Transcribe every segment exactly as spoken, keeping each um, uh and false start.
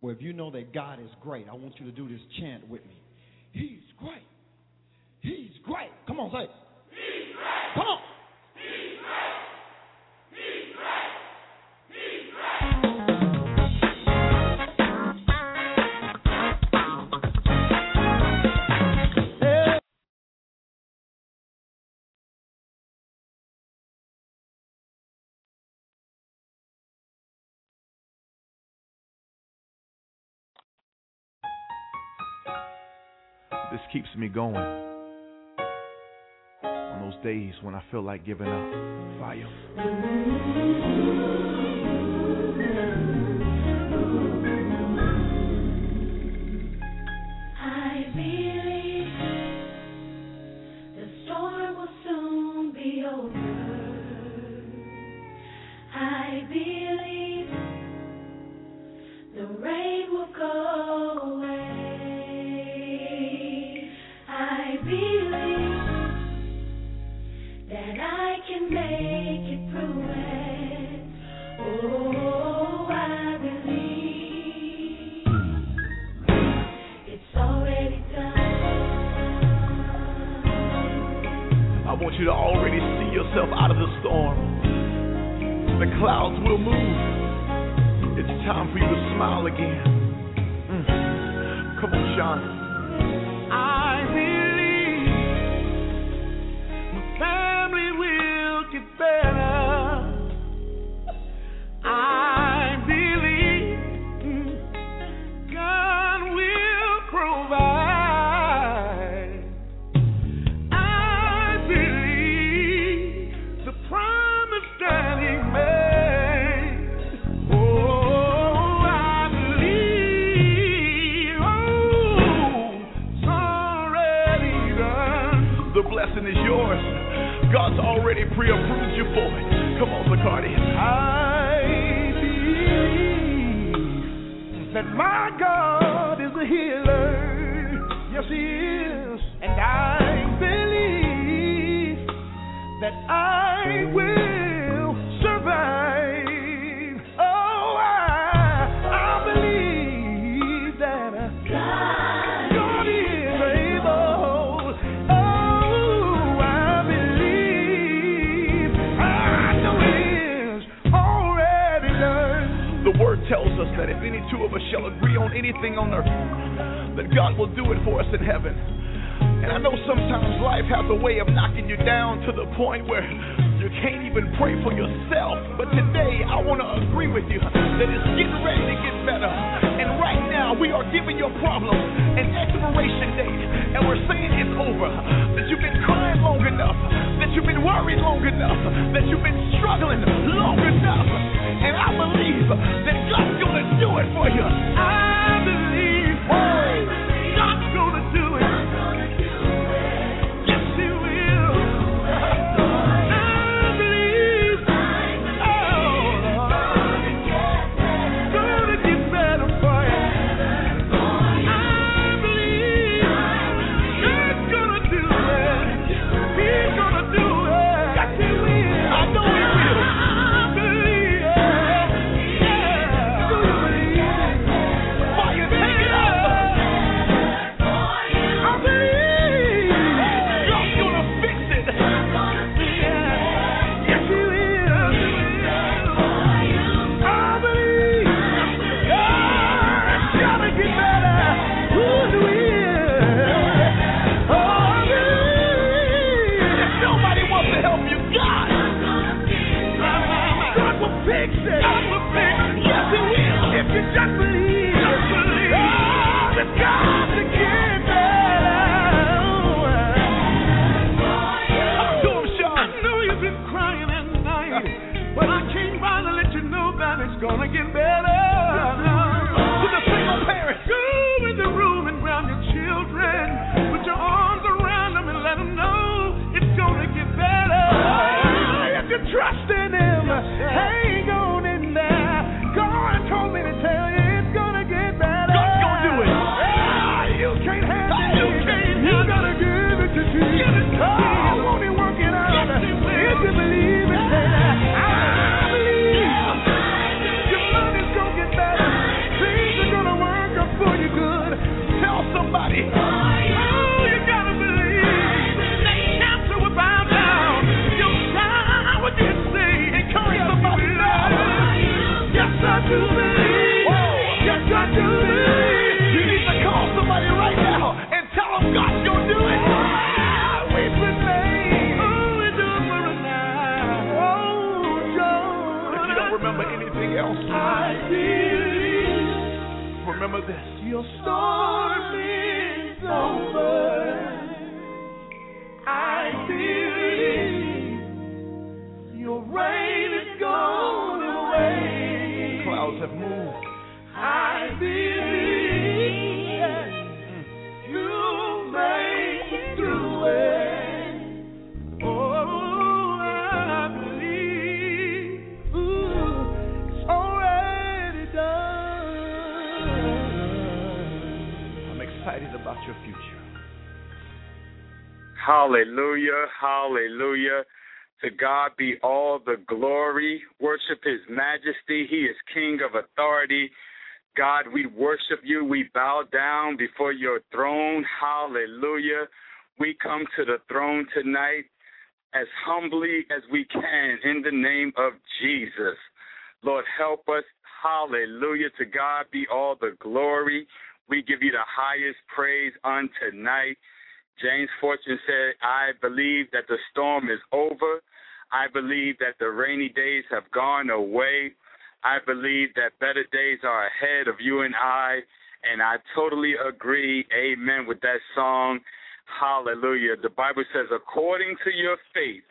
Well, if you know that God is great, I want you to do this chant with me. He's great. He's great. Come on, say it. He's great. Come on. He's great. He's great. He's great. This keeps me going on those days when I feel like giving up. Fire. I believe the storm will soon be over. I believe the rain will go away. I believe that I can make it through it. Oh, I believe it's already done. I want you to already see yourself out of the storm. The clouds will move. It's time for you to smile again. Mm. Come on, Sean. I believe my family will get better. I believe God will provide. I believe the promise that He made. Oh, I believe. Oh, it's already done. The blessing is yours. God's already pre-approved you for it. Come on, Bacardi. I believe that my God is a healer. Yes, He is. And I believe that I will survive. Oh, I, I believe that God, God is able. Oh, I believe. I know it is already done. The word tells us that if any two of us shall agree on anything on earth, that God will do it for us in heaven. And I know sometimes life has a way of knocking you down to the point where you can't even pray for yourself. But today I want to agree with you that it's getting ready to get better. And right now we are giving your problem an expiration date. And we're saying it's over. That you've been crying long enough. That you've been worried long enough. That you've been struggling long enough. And I believe that God's going to do it for you. I believe God's going to do it. Yes, He will. I believe. Oh, it's going to get better for you. I believe God's going to do it. He's going to do it. Yes, He will. I know He will. I believe. Yeah. I believe. Remember this. Your storm is over. I believe your rain is gone away. Clouds have moved. I believe you make it through it. Oh, I believe ooh, it's already done. I'm excited about your future. Hallelujah, hallelujah. To God be all the glory. Worship his majesty. He is King of authority. God, we worship you. We bow down before your throne. Hallelujah. We come to the throne tonight as humbly as we can in the name of Jesus. Lord, help us. Hallelujah. To God be all the glory. We give you the highest praise on tonight. James Fortune said, I believe that the storm is over. I believe that the rainy days have gone away. I believe that better days are ahead of you and I, and I totally agree, amen, with that song. Hallelujah. The Bible says, according to your faith,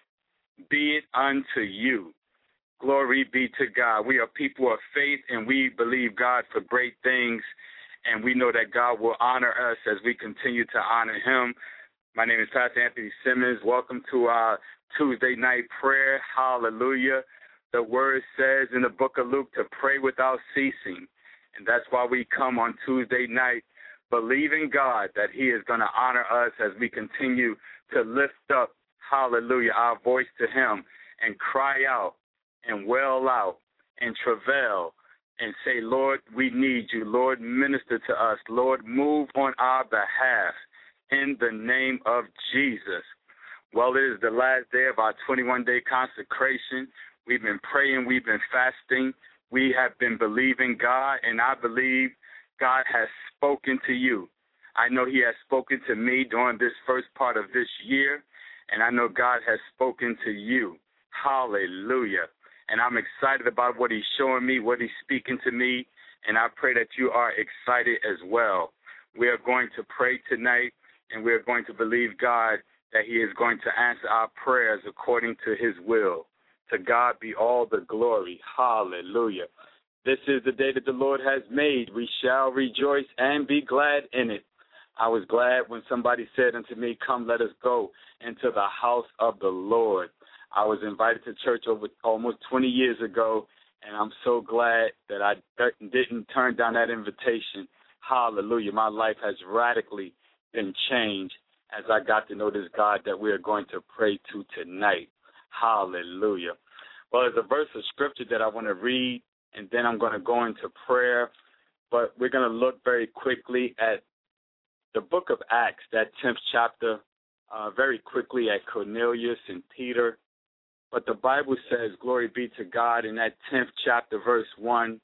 be it unto you. Glory be to God. We are people of faith, and we believe God for great things, and we know that God will honor us as we continue to honor him. My name is Pastor Anthony Simmons. Welcome to our Tuesday night prayer. Hallelujah. The word says in the book of Luke to pray without ceasing. And that's why we come on Tuesday night, believing God that he is going to honor us as we continue to lift up, hallelujah, our voice to him and cry out and wail out and travail and say, Lord, we need you. Lord, minister to us. Lord, move on our behalf in the name of Jesus. Well, it is the last day of our twenty-one day consecration. We've been praying. We've been fasting. We have been believing God, and I believe God has spoken to you. I know he has spoken to me during this first part of this year, and I know God has spoken to you. Hallelujah. And I'm excited about what he's showing me, what he's speaking to me, and I pray that you are excited as well. We are going to pray tonight, and we are going to believe God that he is going to answer our prayers according to his will. To God be all the glory. Hallelujah. This is the day that the Lord has made. We shall rejoice and be glad in it. I was glad when somebody said unto me, come, let us go into the house of the Lord. I was invited to church over almost twenty years ago, and I'm so glad that I didn't turn down that invitation. Hallelujah. My life has radically been changed as I got to know this God that we are going to pray to tonight. Hallelujah. Well, there's a verse of scripture that I want to read, and then I'm going to go into prayer. But we're going to look very quickly at the book of Acts, that tenth chapter, uh, very quickly at Cornelius and Peter. But the Bible says, glory be to God, in that tenth chapter, verse one,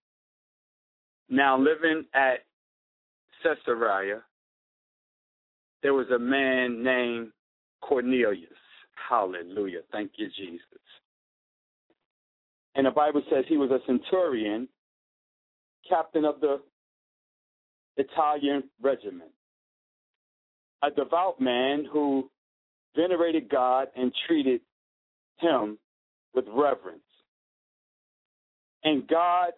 now living at Caesarea, there was a man named Cornelius. Hallelujah. Thank you, Jesus. And the Bible says he was a centurion, captain of the Italian regiment, a devout man who venerated God and treated him with reverence. And God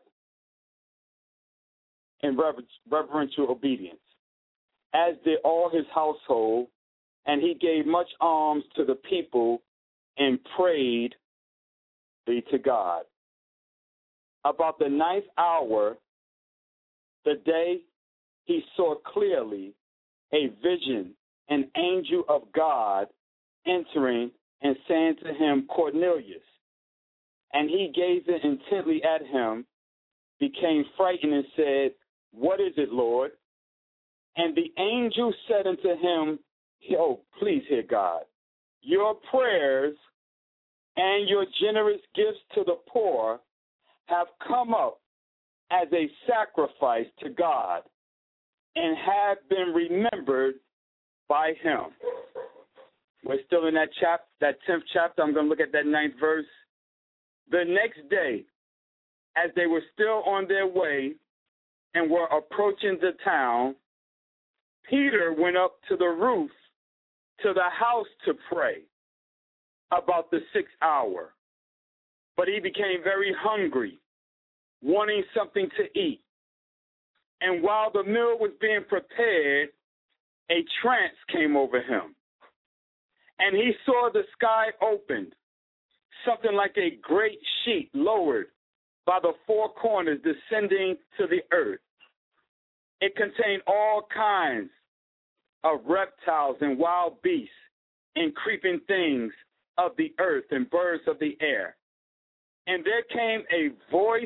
in reverential obedience, as did all his household, and he gave much alms to the people and prayed be to God. About the ninth hour, the day he saw clearly a vision, an angel of God entering and saying to him, Cornelius. And he gazing intently at him, became frightened and said, what is it, Lord? And the angel said unto him, oh, please hear God, your prayers and your generous gifts to the poor have come up as a sacrifice to God and have been remembered by him. We're still in that chap, that tenth chapter. I'm going to look at that ninth verse. The next day, as they were still on their way, and were approaching the town, Peter went up to the roof to the house to pray about the sixth hour. But he became very hungry, wanting something to eat. And while the meal was being prepared, a trance came over him. And he saw the sky opened, something like a great sheet lowered by the four corners descending to the earth. It contained all kinds of reptiles and wild beasts and creeping things of the earth and birds of the air. And there came a voice,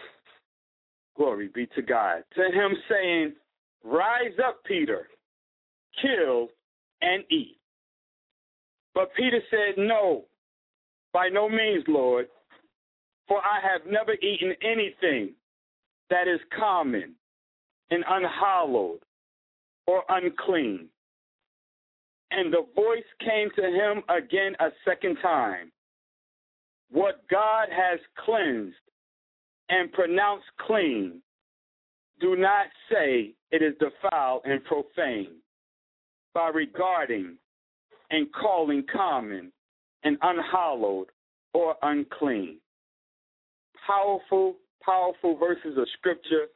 glory be to God, to him saying, "Rise up, Peter, kill and eat." But Peter said, "No, by no means, Lord, for I have never eaten anything that is common and unhallowed or unclean." And the voice came to him again a second time. "What God has cleansed and pronounced clean, do not say it is defiled and profane by regarding and calling common and unhallowed or unclean." Powerful, powerful verses of Scripture.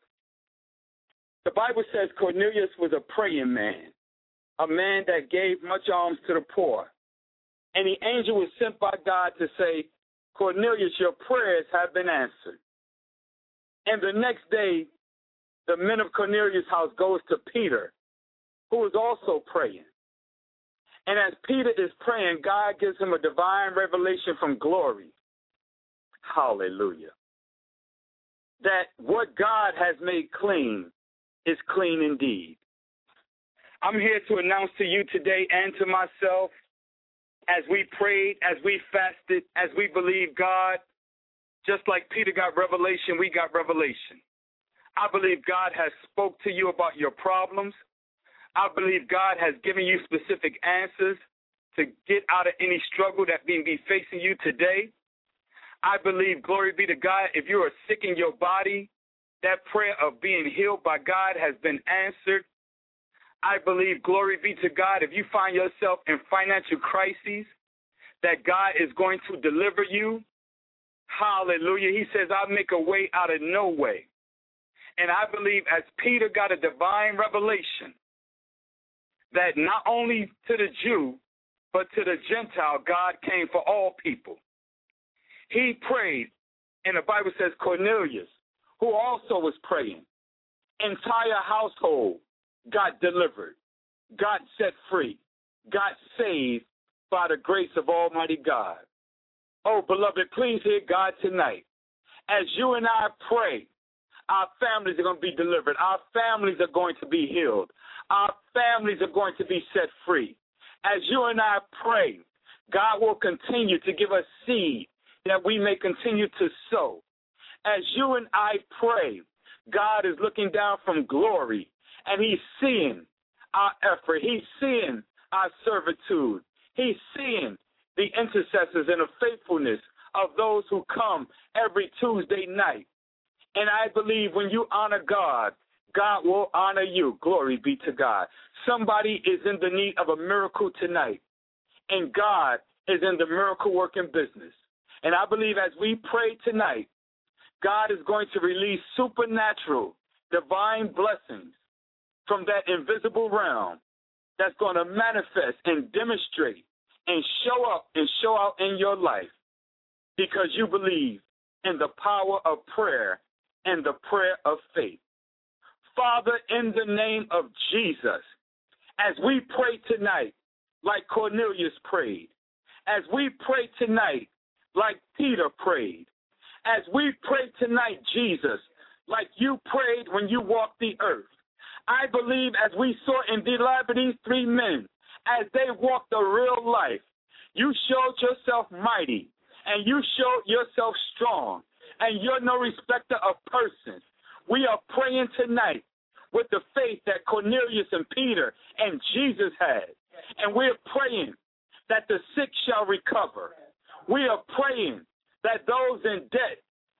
The Bible says Cornelius was a praying man, a man that gave much alms to the poor. And the angel was sent by God to say, "Cornelius, your prayers have been answered." And the next day, the men of Cornelius' house goes to Peter, who is also praying. And as Peter is praying, God gives him a divine revelation from glory. Hallelujah. That what God has made clean is clean indeed. I'm here to announce to you today and to myself, as we prayed, as we fasted, as we believed God, just like Peter got revelation, we got revelation. I believe God has spoke to you about your problems. I believe God has given you specific answers to get out of any struggle that may be facing you today. I believe, glory be to God, if you are sick in your body, that prayer of being healed by God has been answered. I believe, glory be to God, if you find yourself in financial crises, that God is going to deliver you. Hallelujah. He says, "I'll make a way out of no way." And I believe as Peter got a divine revelation that not only to the Jew, but to the Gentile, God came for all people. He prayed, and the Bible says Cornelius, who also was praying, entire household got delivered, got set free, got saved by the grace of Almighty God. Oh, beloved, please hear God tonight. As you and I pray, our families are going to be delivered. Our families are going to be healed. Our families are going to be set free. As you and I pray, God will continue to give us seed that we may continue to sow. As you and I pray, God is looking down from glory, and he's seeing our effort. He's seeing our servitude. He's seeing the intercessors and the faithfulness of those who come every Tuesday night. And I believe when you honor God, God will honor you. Glory be to God. Somebody is in the need of a miracle tonight, and God is in the miracle-working business. And I believe as we pray tonight, God is going to release supernatural, divine blessings from that invisible realm that's going to manifest and demonstrate and show up and show out in your life because you believe in the power of prayer and the prayer of faith. Father, in the name of Jesus, as we pray tonight like Cornelius prayed, as we pray tonight like Peter prayed, as we pray tonight, Jesus, like you prayed when you walked the earth, I believe as we saw in the life of these three men, as they walked the real life, you showed yourself mighty, and you showed yourself strong, and you're no respecter of persons. We are praying tonight with the faith that Cornelius and Peter and Jesus had, and we're praying that the sick shall recover. We are praying that those in debt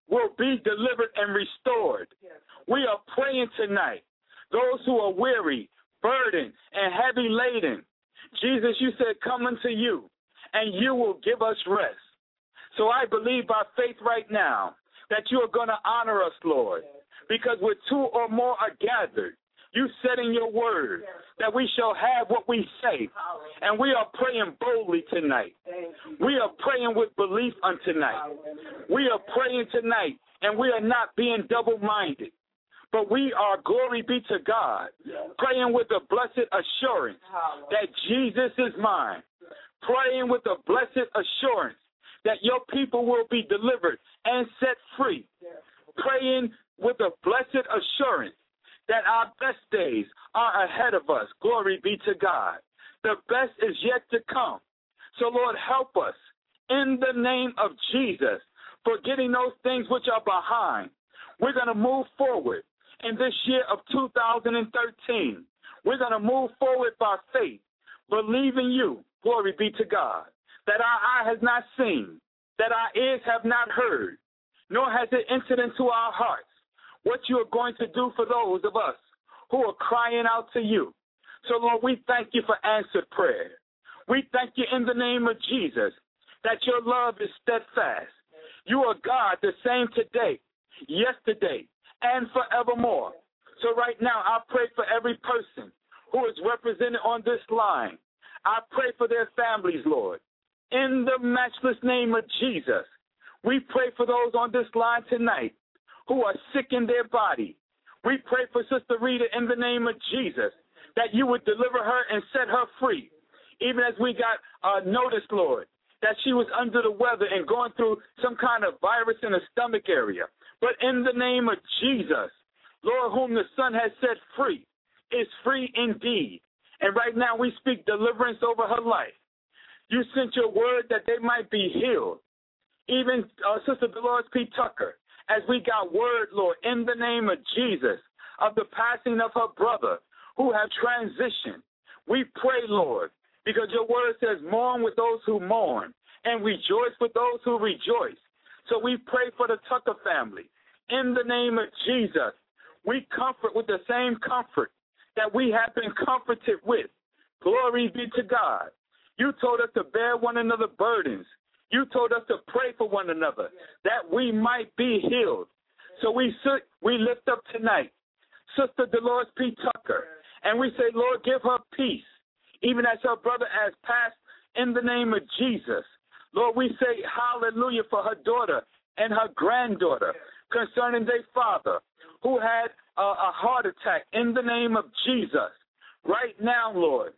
will be delivered and restored. We are praying tonight. Those who are weary, burdened, and heavy laden, Jesus, you said, come unto you, and you will give us rest. So I believe by faith right now that you are going to honor us, Lord, because where two or more are gathered, you said in your word that we shall have what we say, and we are praying boldly tonight. We are praying with belief on tonight. We are praying tonight, and we are not being double-minded, but we are, glory be to God, praying with a blessed assurance that Jesus is mine, praying with a blessed assurance that your people will be delivered and set free, praying with a blessed assurance that our best days are ahead of us. Glory be to God. The best is yet to come. So, Lord, help us in the name of Jesus, forgetting those things which are behind. We're going to move forward in this year of two thousand thirteen. We're going to move forward by faith, believing you, glory be to God, that our eye has not seen, that our ears have not heard, nor has it entered into our hearts what you are going to do for those of us who are crying out to you. So, Lord, we thank you for answered prayer. We thank you in the name of Jesus that your love is steadfast. You are God the same today, yesterday, and forevermore. So right now, I pray for every person who is represented on this line. I pray for their families, Lord. In the matchless name of Jesus, we pray for those on this line tonight who are sick in their body. We pray for Sister Rita in the name of Jesus, that you would deliver her and set her free. Even as we got uh, notice, Lord, that she was under the weather and going through some kind of virus in the stomach area. But in the name of Jesus, Lord, whom the Son has set free, is free indeed. And right now we speak deliverance over her life. You sent your word that they might be healed. Even uh, Sister Dolores P. Tucker, as we got word, Lord, in the name of Jesus, of the passing of her brother who have transitioned. We pray, Lord, because your word says, mourn with those who mourn and rejoice with those who rejoice. So we pray for the Tucker family. In the name of Jesus, we comfort with the same comfort that we have been comforted with. Glory be to God. You told us to bear one another's burdens. You told us to pray for one another, that we might be healed. So we sit, we lift up tonight Sister Dolores P. Tucker, and we say, Lord, give her peace, even as her brother has passed in the name of Jesus. Lord, we say hallelujah for her daughter and her granddaughter concerning their father who had a, a heart attack in the name of Jesus. Right now, Lord,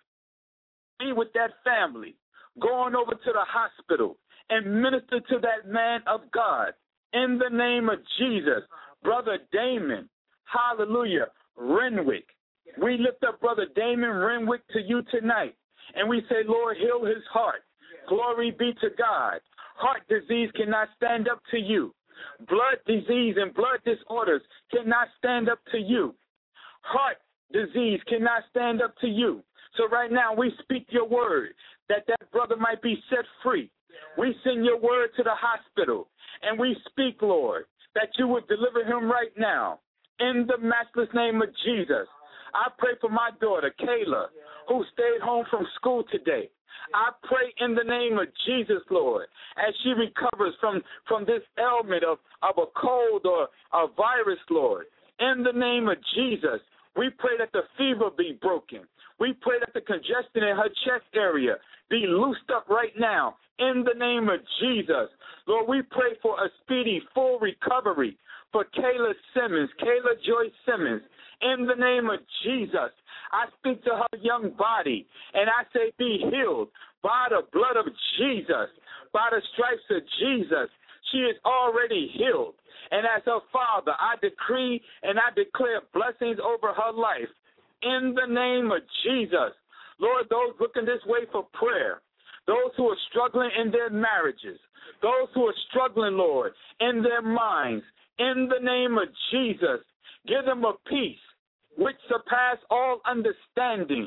be with that family, going over to the hospital and minister to that man of God in the name of Jesus. Brother Damon, hallelujah, Renwick. We lift up Brother Damon Renwick to you tonight, and we say, Lord, heal his heart. Glory be to God. Heart disease cannot stand up to you. Blood disease and blood disorders cannot stand up to you. Heart disease cannot stand up to you. So right now we speak your word that that brother might be set free. We send your word to the hospital, and we speak, Lord, that you would deliver him right now in the matchless name of Jesus. I pray for my daughter, Kayla, who stayed home from school today. I pray in the name of Jesus, Lord, as she recovers from, from this ailment of, of a cold or a virus, Lord. In the name of Jesus, we pray that the fever be broken. We pray that the congestion in her chest area be loosed up right now in the name of Jesus. Lord, we pray for a speedy, full recovery for Kayla Simmons, Kayla Joy Simmons. In the name of Jesus, I speak to her young body, and I say be healed by the blood of Jesus, by the stripes of Jesus. She is already healed. And as her father, I decree and I declare blessings over her life. In the name of Jesus, Lord, those looking this way for prayer, those who are struggling in their marriages, those who are struggling, Lord, in their minds, in the name of Jesus, give them a peace which surpass all understanding.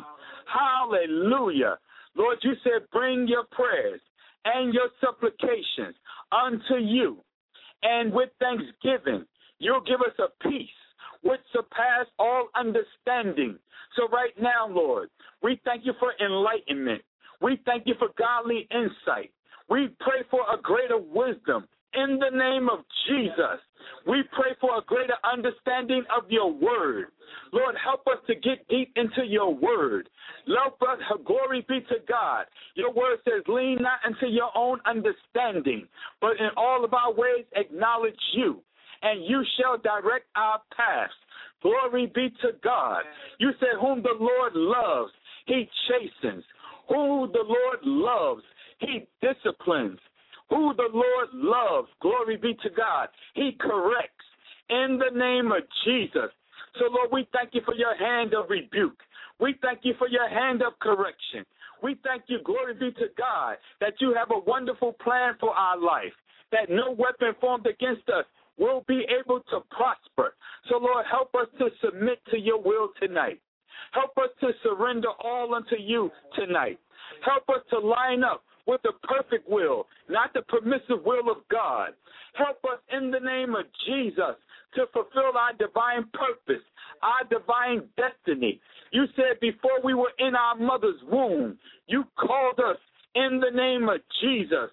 Hallelujah. Lord, you said bring your prayers and your supplications unto you. And with thanksgiving, you'll give us a peace which surpass all understanding. So right now, Lord, we thank you for enlightenment. We thank you for godly insight. We pray for a greater wisdom in the name of Jesus. We pray for a greater understanding of your word. Lord, help us to get deep into your word. Lord, glory be to God. Your word says, lean not into your own understanding, but in all of our ways acknowledge you, and you shall direct our paths. Glory be to God. You said, whom the Lord loves, he chastens. Who the Lord loves, he disciplines. Who the Lord loves, glory be to God, he corrects in the name of Jesus. So, Lord, we thank you for your hand of rebuke. We thank you for your hand of correction. We thank you, glory be to God, that you have a wonderful plan for our life, that no weapon formed against us will be able to prosper. So, Lord, help us to submit to your will tonight. Help us to surrender all unto you tonight. Help us to line up with the perfect will, not the permissive will of God. Help us in the name of Jesus to fulfill our divine purpose, our divine destiny. You said before we were in our mother's womb, you called us in the name of Jesus.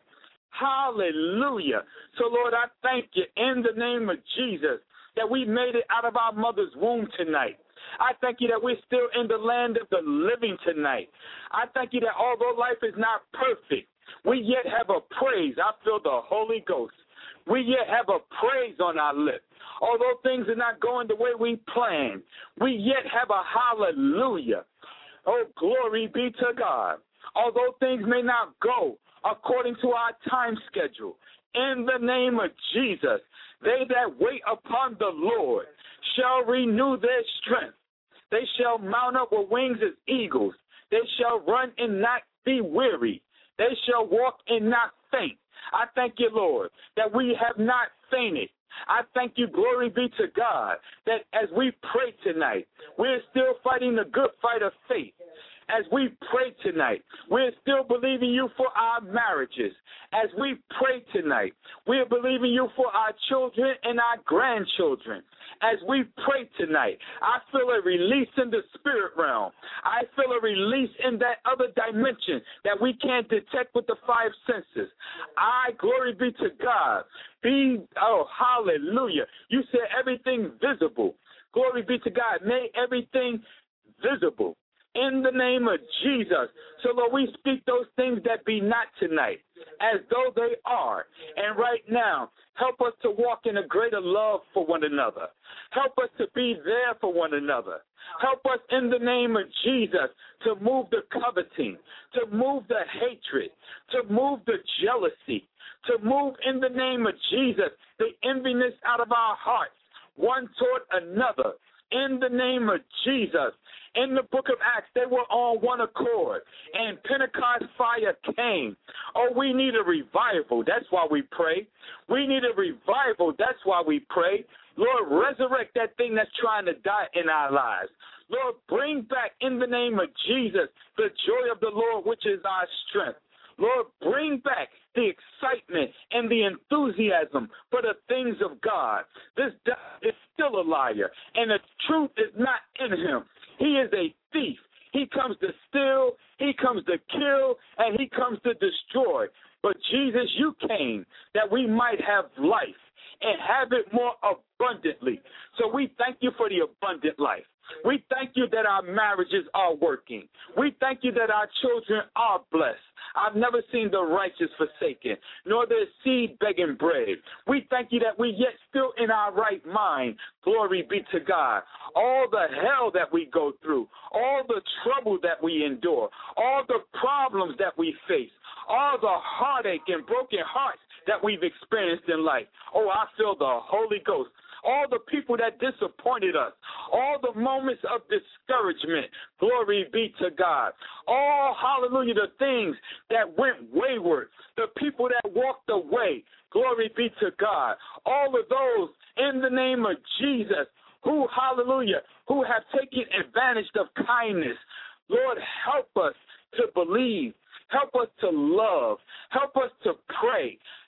Hallelujah. So, Lord, I thank you in the name of Jesus that we made it out of our mother's womb tonight. I thank you that we're still in the land of the living tonight. I thank you that although life is not perfect, we yet have a praise. I feel the Holy Ghost. We yet have a praise on our lips. Although things are not going the way we planned, we yet have a hallelujah. Oh, glory be to God. Although things may not go according to our time schedule, in the name of Jesus, they that wait upon the Lord shall renew their strength. They shall mount up with wings as eagles. They shall run and not be weary. They shall walk and not faint. I thank you, Lord, that we have not fainted. I thank you, glory be to God, that as we pray tonight, we're still fighting the good fight of faith. As we pray tonight, we're still believing you for our marriages. As we pray tonight, we're believing you for our children and our grandchildren. As we pray tonight, I feel a release in the spirit realm. I feel a release in that other dimension that we can't detect with the five senses. I, glory be to God, be, oh, hallelujah. You said everything visible. Glory be to God. Make everything visible. In the name of Jesus. So, Lord, we speak those things that be not tonight as though they are. And right now, help us to walk in a greater love for one another. Help us to be there for one another. Help us in the name of Jesus to move the coveting, to move the hatred, to move the jealousy, to move in the name of Jesus the enviness out of our hearts, one toward another. In the name of Jesus. In the book of Acts, they were on one accord, and Pentecost fire came. Oh, we need a revival. That's why we pray. We need a revival. That's why we pray. Lord, resurrect that thing that's trying to die in our lives. Lord, bring back in the name of Jesus the joy of the Lord, which is our strength. Lord, bring back the excitement and the enthusiasm for the things of God. This devil is still a liar, and the truth is not in him. He is a thief. He comes to steal, he comes to kill, and he comes to destroy. But Jesus, you came that we might have life and have it more abundantly. So we thank you for the abundant life. We thank you that our marriages are working. We thank you that our children are blessed. I've never seen the righteous forsaken, nor their seed begging bread. We thank you that we yet still in our right mind. Glory be to God. All the hell that we go through, all the trouble that we endure, all the problems that we face, all the heartache and broken hearts that we've experienced in life. Oh, I feel the Holy Ghost. All the people that disappointed us, all the moments of discouragement, glory be to God. All, hallelujah, the things that went wayward, the people that walked away, glory be to God. All of those in the name of Jesus who, hallelujah, who have taken advantage of kindness. Lord, help us to believe. Help us to love. Help us to pray.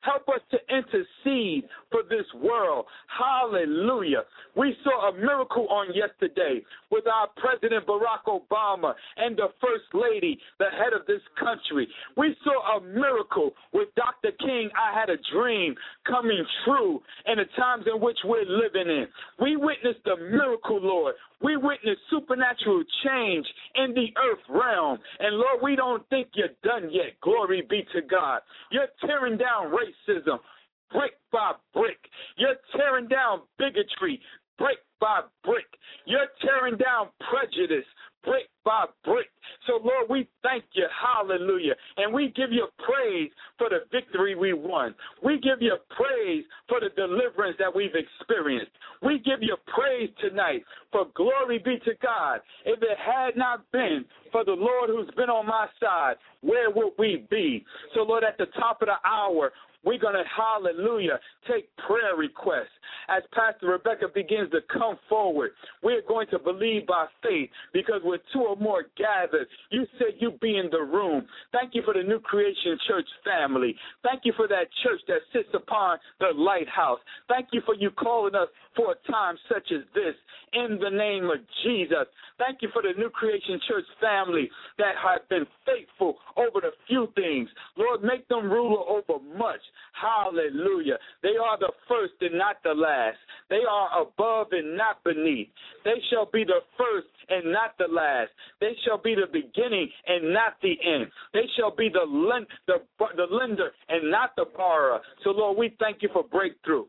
Help us to intercede for this world. Hallelujah. We saw a miracle on yesterday with our President Barack Obama and the First Lady, the head of this country. We saw a miracle with Doctor King, I Had a Dream, coming true in the times in which we're living in. We witnessed a miracle, Lord. We witnessed supernatural change in the earth realm. And, Lord, we don't think you're done yet. Glory be to God. You're tearing down racism brick by brick. You're tearing down bigotry brick by brick. You're tearing down prejudice brick by brick. So, Lord, we thank you, hallelujah, and we give you praise for the victory we won. We give you praise for the deliverance that we've experienced. We give you praise tonight, for glory be to God. If it had not been for the Lord who's been on my side, where would we be? So, Lord, at the top of the hour, we're going to, hallelujah, take prayer requests. As Pastor Rebecca begins to come forward, we're going to believe by faith, because with two or more gathered, you said you be in the room. Thank you for the New Creation Church family. Thank you for that church that sits upon the lighthouse. Thank you for you calling us for a time such as this, in the name of Jesus. Thank you for the New Creation Church family that have been faithful over the few things. Lord, make them ruler over much. Hallelujah. They are the first and not the last. They are above and not beneath. They shall be the first and not the last. They shall be the beginning and not the end. They shall be the, lend, the, the lender and not the borrower. So, Lord, we thank you for breakthrough.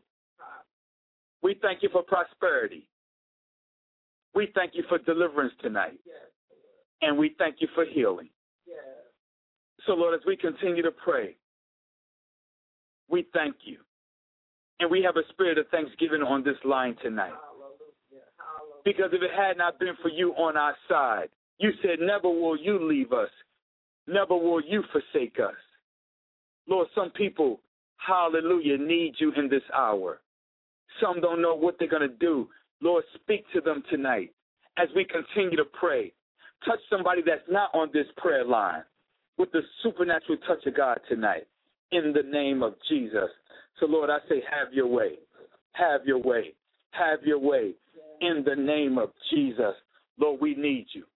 We thank you for prosperity. We thank you for deliverance tonight. And we thank you for healing. So, Lord, as we continue to pray, we thank you. And we have a spirit of thanksgiving on this line tonight. Because if it had not been for you on our side, you said, never will you leave us. Never will you forsake us. Lord, some people, hallelujah, need you in this hour. Some don't know what they're going to do. Lord, speak to them tonight as we continue to pray. Touch somebody that's not on this prayer line with the supernatural touch of God tonight, in the name of Jesus. So, Lord, I say, have your way. Have your way. Have your way. In the name of Jesus. Lord, we need you.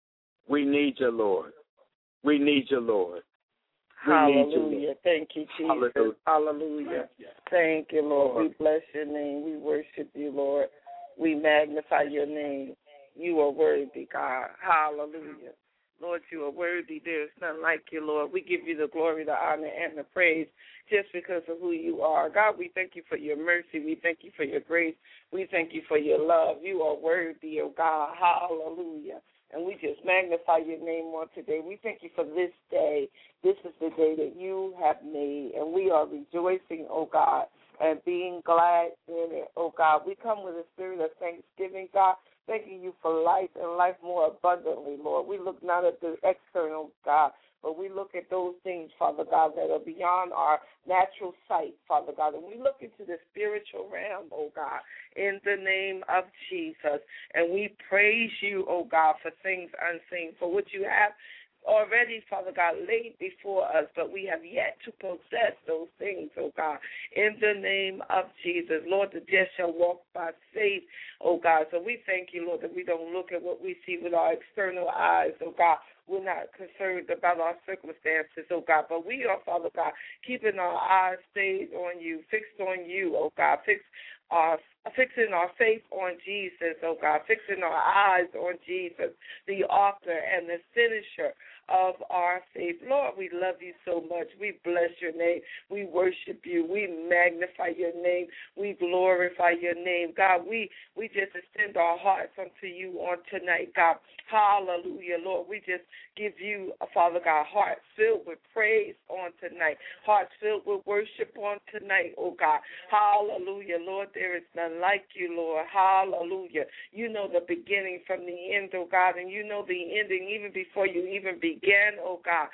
We need you, Lord. We need you, Lord. We Hallelujah. Need you, Lord. Thank you, Jesus. Hallelujah. Hallelujah. Thank you, Lord. We bless your name. We worship you, Lord. We magnify your name. You are worthy, God. Hallelujah. Lord, you are worthy. There is none like you, Lord. We give you the glory, the honor, and the praise just because of who you are. God, we thank you for your mercy. We thank you for your grace. We thank you for your love. You are worthy, oh God. Hallelujah. And we just magnify your name on today. We thank you for this day. This is the day that you have made, and we are rejoicing, oh God, and being glad in it, oh God. We come with a spirit of thanksgiving, God, thanking you for life and life more abundantly, Lord. We look not at the external, God, but we look at those things, Father God, that are beyond our natural sight, Father God. And we look into the spiritual realm, oh God, in the name of Jesus. And we praise you, oh God, for things unseen, for what you have already, Father God, laid before us, but we have yet to possess those things, oh God, in the name of Jesus. Lord, the just shall walk by faith, oh God. So we thank you, Lord, that we don't look at what we see with our external eyes, oh God. We're not concerned about our circumstances, oh God, but we are, Father God, keeping our eyes stayed on you, fixed on you, oh God, fixed our fixing our faith on Jesus, oh God, fixing our eyes on Jesus, the author and the finisher of our faith. Lord, we love you so much. We bless your name. We worship you. We magnify your name. We glorify your name. God, we, we just extend our hearts unto you on tonight, God. Hallelujah, Lord. We just give you, Father God, hearts filled with praise on tonight, hearts filled with worship on tonight, oh God. Hallelujah, Lord. There is none like you, Lord. Hallelujah. You know the beginning from the end, oh God, and you know the ending even before you even began, oh God.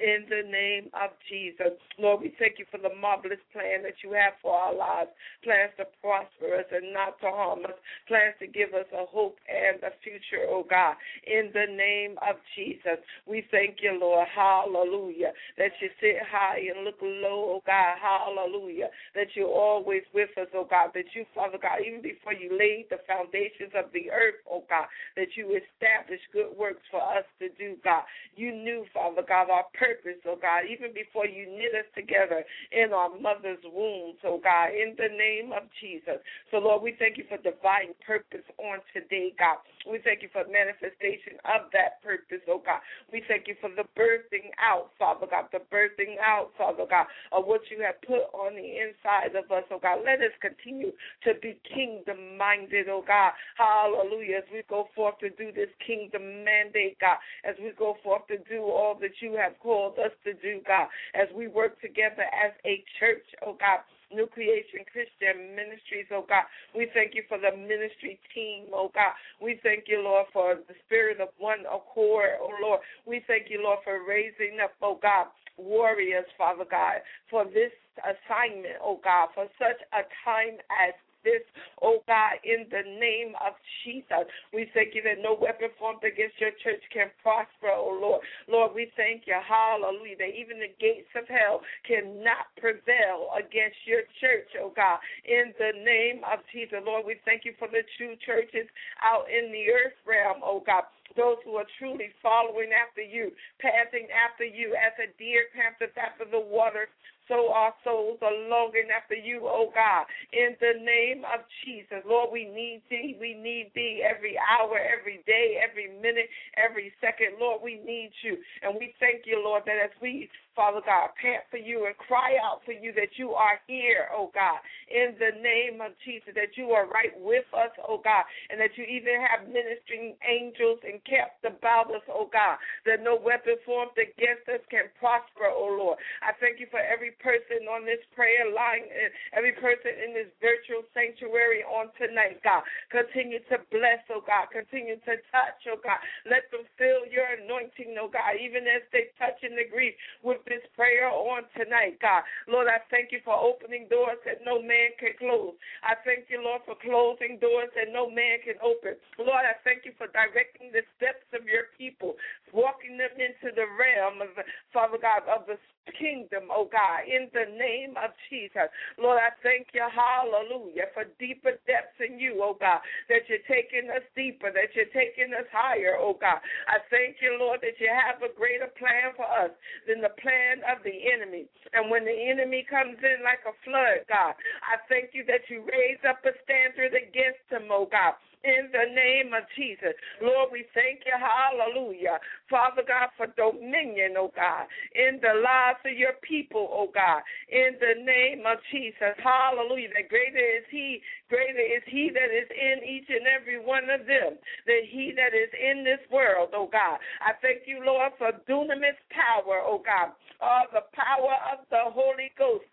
in the name of Jesus. Lord, we thank you for the marvelous plan that you have for our lives, plans to prosper us and not to harm us, plans to give us a hope and a future, oh God, in the name of Jesus. We thank you, Lord, hallelujah, that you sit high and look low, oh God, hallelujah, that you're always with us, oh God, that you, Father God, even before you laid the foundations of the earth, oh God, that you established good works for us to do, God. You knew, Father God, our purpose, oh God, even before you knit us together in our mother's womb, oh God, in the name of Jesus. So, Lord, we thank you for divine purpose on today, God. We thank you for manifestation of that purpose, oh God. We thank you for the birthing out, Father God, the birthing out, Father God, of what you have put on the inside of us, oh God. Let us continue to be kingdom-minded, oh God. Hallelujah. As we go forth to do this kingdom mandate, God, as we go forth to do all that you have called us to do, God, as we work together as a church, oh God, New Creation Christian Ministries, oh God. We thank you for the ministry team, oh God. We thank you, Lord, for the spirit of one accord, oh Lord. We thank you, Lord, for raising up, oh God, warriors, Father God, for this assignment, oh God, for such a time as this, oh God, in the name of Jesus. We thank you that no weapon formed against your church can prosper, oh Lord. Lord, we thank you, hallelujah, that even the gates of hell cannot prevail against your church, oh God, in the name of Jesus. Lord, we thank you for the true churches out in the earth realm, oh God, those who are truly following after you, passing after you as a deer panteth after the water, so our souls are longing after you, oh God, in the name of Jesus. Lord, we need thee. We need thee every hour, every day, every minute, every second. Lord, we need you. And we thank you, Lord, that as we, Father God, pant for you and cry out for you that you are here, oh God, in the name of Jesus, that you are right with us, oh God, and that you even have ministering angels encamped about us, oh God, that no weapon formed against us can prosper, oh Lord. I thank you for every person on this prayer line, every person in this virtual sanctuary on tonight, God. Continue to bless, oh God. Continue to touch, oh God. Let them feel your anointing, oh God, even as they touch and agree with this prayer on tonight, God. Lord, I thank you for opening doors that no man can close. I thank you, Lord, for closing doors that no man can open. Lord, I thank you for directing the steps of your people, walking them into the realm of, Father God, of the kingdom, oh God, in the name of Jesus. Lord, I thank you, hallelujah, for deeper depths in you, oh God, that you're taking us deeper, that you're taking us higher, oh God. I thank you, Lord, that you have a greater plan for us than the plan of the enemy. And when the enemy comes in like a flood, God, I thank you that you raise up a standard against him, oh God, in the name of Jesus. Lord, we thank you, hallelujah, Father God, for dominion, oh God, in the lives of your people, oh God, in the name of Jesus, hallelujah, that greater is he, greater is he that is in each and every one of them than he that is in this world, oh God. I thank you, Lord, for dunamis power, oh God, uh, the power of the Holy Ghost.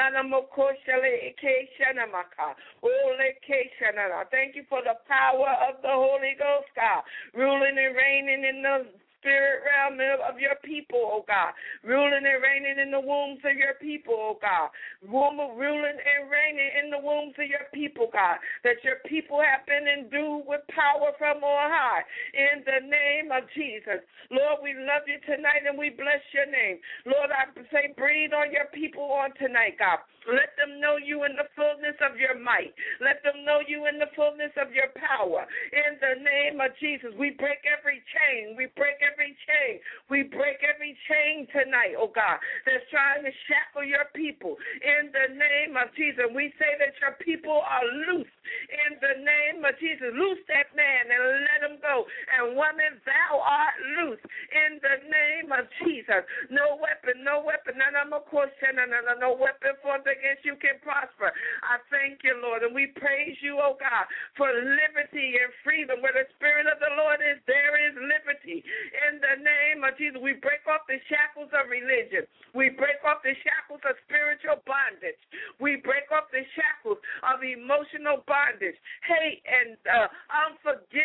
Thank you for the power of the Holy Ghost, God, ruling and reigning in the spirit realm of your people, oh God, ruling and reigning in the wombs of your people, oh God, ruling and reigning in the wombs of your people, God, that your people have been endued with power from on high, in the name of Jesus. Lord, we love you tonight and we bless your name. Lord, I say breathe on your people on tonight, God. Let them know you in the fullness of your might. Let them know you in the fullness of your power. In the name of Jesus, we break every chain. We break every chain. We break every chain tonight, oh God, that's trying to shackle your people. In the name of Jesus, we say that your people are loose. In the name of Jesus, loose that man and let him go. And woman, thou art loose. In the name of Jesus, no weapon, no weapon, no, no, no, no, no weapon formed against you can prosper. I thank you, Lord, and we praise you, oh God, for liberty and freedom. Where the Spirit of the Lord is, there is liberty. In the name of Jesus, we break off the shackles of religion. We break off the shackles of spiritual bondage. We break off the shackles of emotional bondage, hate, and uh, unforgiveness,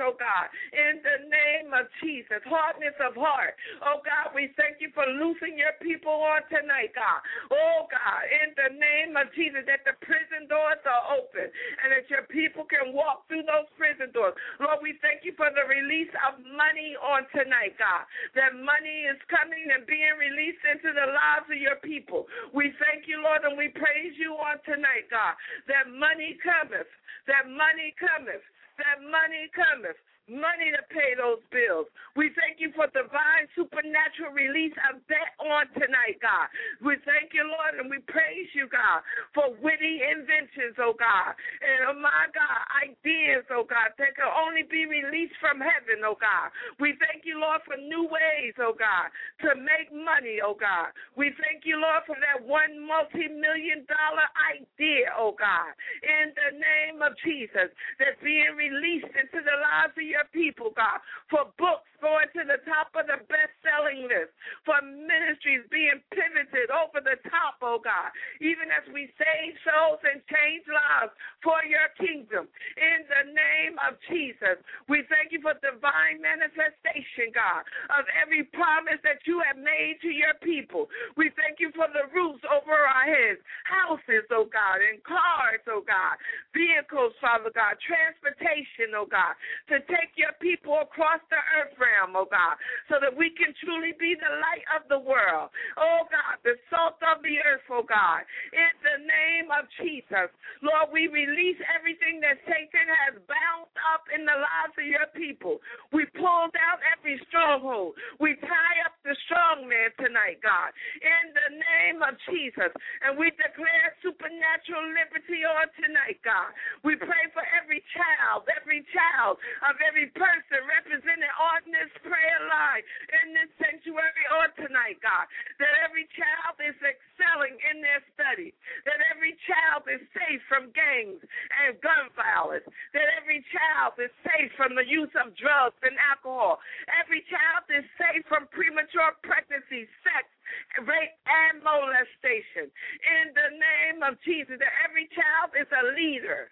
oh God, in the name of Jesus, hardness of heart. Oh God, we thank you for loosing your people on tonight, God. Oh God, in the name of Jesus, that the prison doors are open and that your people can walk through those prison doors. Lord, we thank you for the release of money on tonight, God, that money is coming and being released into the lives of your people. We thank you, Lord, and we praise you on tonight, God, that money cometh, that money cometh, that money cometh, money to pay those bills. We thank you for divine supernatural release of that on tonight, God. We thank you, Lord, and we praise you, God, for witty inventions, oh God. And, oh my God, ideas, oh God, that can only be released from heaven, oh God. We thank you, Lord, for new ways, oh God, to make money, oh God. We thank you, Lord, for that one multi-million dollar idea, oh God, in the name of Jesus, that's being released into the lives of your people, God, for books going to the top of the best-selling list, for ministries being pivoted over the top, oh God, even as we save souls and change lives for your kingdom. In the name of Jesus, we thank you for divine manifestation, God, of every promise that you have made to your people. We thank you for the roofs over our heads, houses, oh God, and cars, oh God, vehicles, Father God, transportation, oh God, to take your people across the earth realm, oh God, so that we can truly be the light of the world. Oh God, the salt of the earth, oh God, in the name of Jesus. Lord, we release everything that Satan has bound up in the lives of your people. We pull down every stronghold. We tie up the strong man tonight, God, in the name of Jesus. And we declare supernatural liberty on tonight, God. We pray for every child, every child of every person represented on this prayer line, in this sanctuary on tonight, God, that every child is excelling in their study, that every child is safe from gangs and gun violence, that every child is safe from the use of drugs and alcohol, every child is safe from premature pregnancy, sex, rape, and molestation. In the name of Jesus, that every child is a leader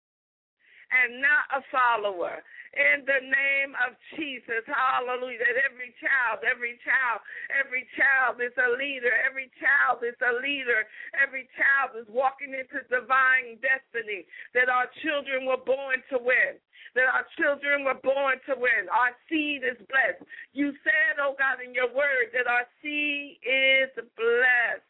and not a follower. In the name of Jesus, hallelujah, that every child, every child, every child is a leader, every child is a leader, every child is walking into divine destiny, that our children were born to win, that our children were born to win. Our seed is blessed. You said, oh God, in your word, that our seed is blessed,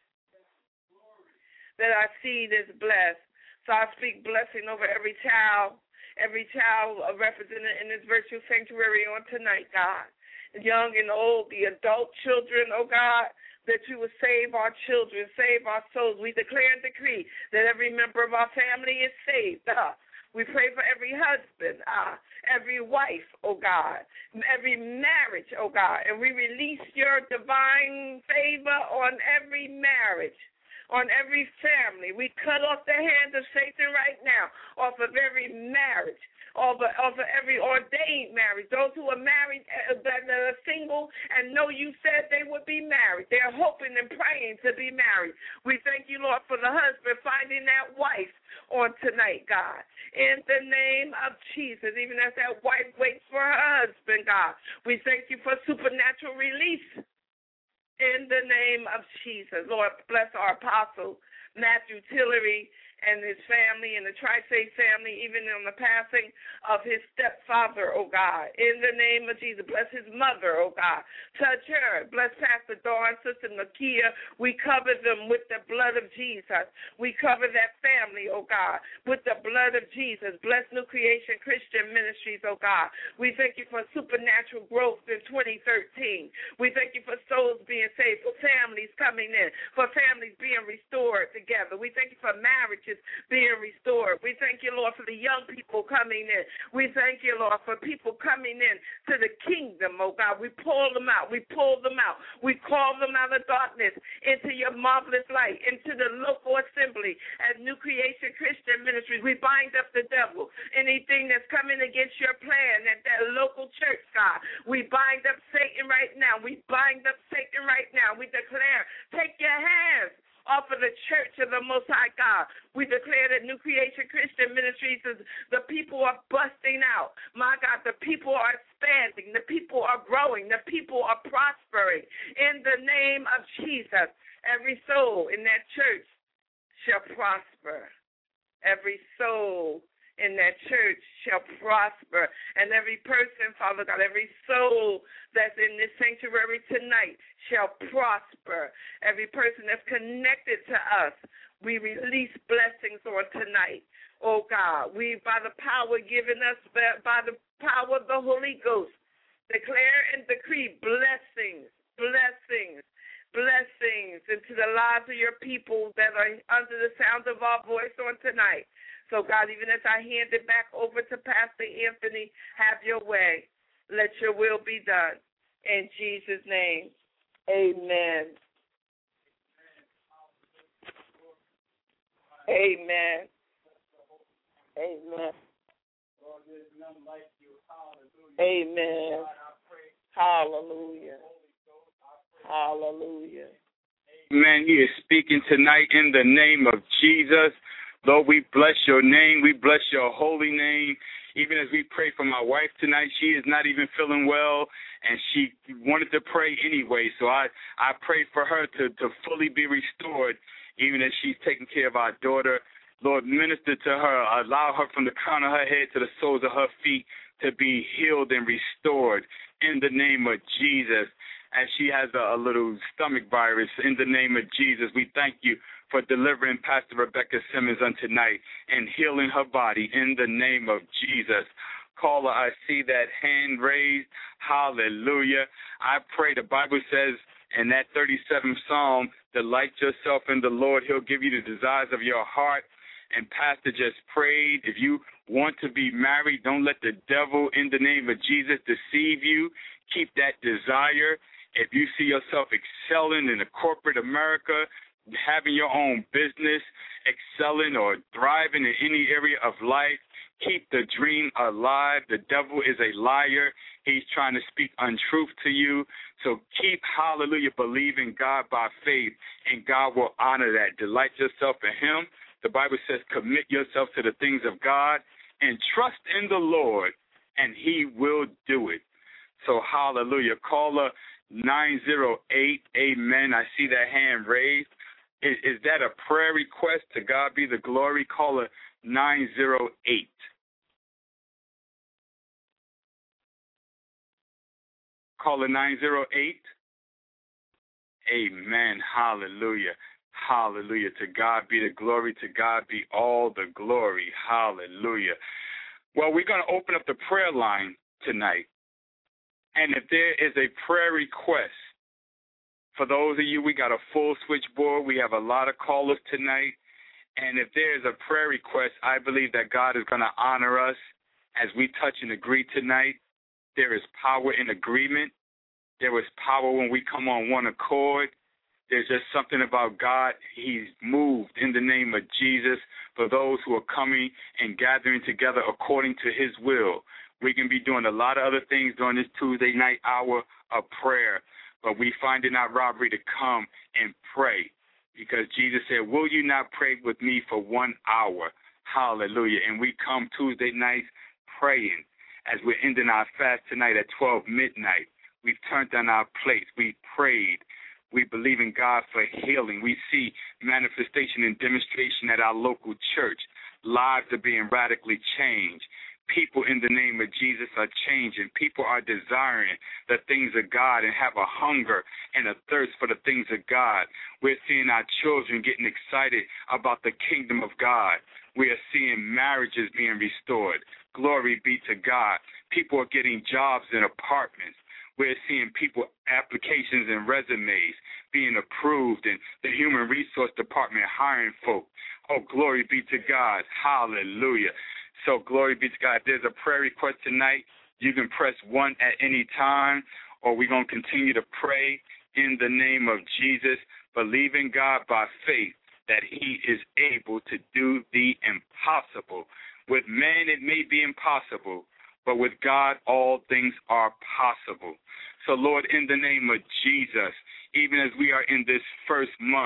that our seed is blessed. So I speak blessing over every child, every child represented in this virtual sanctuary on tonight, God, young and old, the adult children, oh God, that you will save our children, save our souls. We declare and decree that every member of our family is saved. Uh, we pray for every husband, uh, every wife, oh God, every marriage, oh God, and we release your divine favor on every marriage, on every family. We cut off the hand of Satan right now, off of every marriage, off of, off of every ordained marriage. Those who are married, uh, that are single, and know you said they would be married. They're hoping and praying to be married. We thank you, Lord, for the husband finding that wife on tonight, God. In the name of Jesus, even as that wife waits for her husband, God, we thank you for supernatural release. In the name of Jesus, Lord, bless our apostle, Matthew Tillery, and his family and the Tri-State family, even on the passing of his stepfather, oh God. In the name of Jesus, bless his mother, oh God. Touch her. Bless Pastor Dawn, Sister Nakia. We cover them with the blood of Jesus. We cover that family, oh God, with the blood of Jesus. Bless New Creation Christian Ministries, oh God. We thank you for supernatural growth in twenty thirteen. We thank you for souls being saved, for families coming in, for families being restored together. We thank you for marriages being restored. We thank you, Lord, for the young people coming in. We thank you, Lord, for people coming in to the kingdom, oh God. We pull them out. We pull them out. We call them out of darkness into your marvelous light, into the local assembly at New Creation Christian Ministries. We bind up the devil. Anything that's coming against your plan at that local church, God, we bind up Satan right now. We bind up Satan right now. We declare, take your hands off of the church of the Most High God. We declare that New Creation Christian Ministries is the people are busting out. My God, the people are expanding. The people are growing. The people are prospering. In the name of Jesus, every soul in that church shall prosper. Every soul in that church shall prosper. And every person, Father God, every soul that's in this sanctuary tonight shall prosper. Every person that's connected to us, we release blessings on tonight. Oh God, we, by the power given us, by the power of the Holy Ghost, declare and decree blessings, blessings, blessings into the lives of your people that are under the sound of our voice on tonight. So, God, even as I hand it back over to Pastor Anthony, have your way. Let your will be done. In Jesus' name, amen. Amen. Amen. Amen. Hallelujah. Hallelujah. Amen. He is speaking tonight in the name of Jesus. Lord, we bless your name. We bless your holy name. Even as we pray for my wife tonight, she is not even feeling well, and she wanted to pray anyway. So I, I pray for her to, to fully be restored, even as she's taking care of our daughter. Lord, minister to her. Allow her from the crown of her head to the soles of her feet to be healed and restored in the name of Jesus. As she has a, a little stomach virus, in the name of Jesus, we thank you for delivering Pastor Rebecca Simmons on tonight and healing her body in the name of Jesus. Caller, I see that hand raised. Hallelujah. I pray, the Bible says in that thirty-seventh Psalm, delight yourself in the Lord. He'll give you the desires of your heart. And Pastor just prayed, if you want to be married, don't let the devil in the name of Jesus deceive you. Keep that desire. If you see yourself excelling in the corporate America, having your own business, excelling or thriving in any area of life, keep the dream alive. The devil is a liar. He's trying to speak untruth to you. So keep, hallelujah, believing God by faith, and God will honor that. Delight yourself in him. The Bible says commit yourself to the things of God and trust in the Lord, and he will do it. So, hallelujah. Caller nine zero eight, amen. I see that hand raised. Is, is that a prayer request? To God be the glory. Caller nine zero eight. Caller nine zero eight. Amen. Hallelujah. Hallelujah. To God be the glory. To God be all the glory. Hallelujah. Well, we're going to open up the prayer line tonight. And if there is a prayer request, for those of you, we got a full switchboard. We have a lot of callers tonight. And if there is a prayer request, I believe that God is going to honor us as we touch and agree tonight. There is power in agreement. There is power when we come on one accord. There's just something about God. He's moved in the name of Jesus for those who are coming and gathering together according to his will. We can be doing a lot of other things during this Tuesday night hour of prayer, but we find it not robbery to come and pray, because Jesus said, will you not pray with me for one hour? Hallelujah. And we come Tuesday nights praying as we're ending our fast tonight at twelve midnight. We've turned down our plates. We prayed. We believe in God for healing. We see manifestation and demonstration at our local church. Lives are being radically changed. People in the name of Jesus are changing. People are desiring the things of God and have a hunger and a thirst for the things of God. We're seeing our children getting excited about the kingdom of God. We are seeing marriages being restored. Glory be to God. People are getting jobs and apartments. We're seeing people, applications and resumes being approved, and the human resource department hiring folk. Oh, glory be to God. Hallelujah. So glory be to God. If there's a prayer request tonight, you can press one at any time, or we're going to continue to pray in the name of Jesus, believing God by faith that he is able to do the impossible. With man, it may be impossible, but with God, all things are possible. So, Lord, in the name of Jesus, even as we are in this first month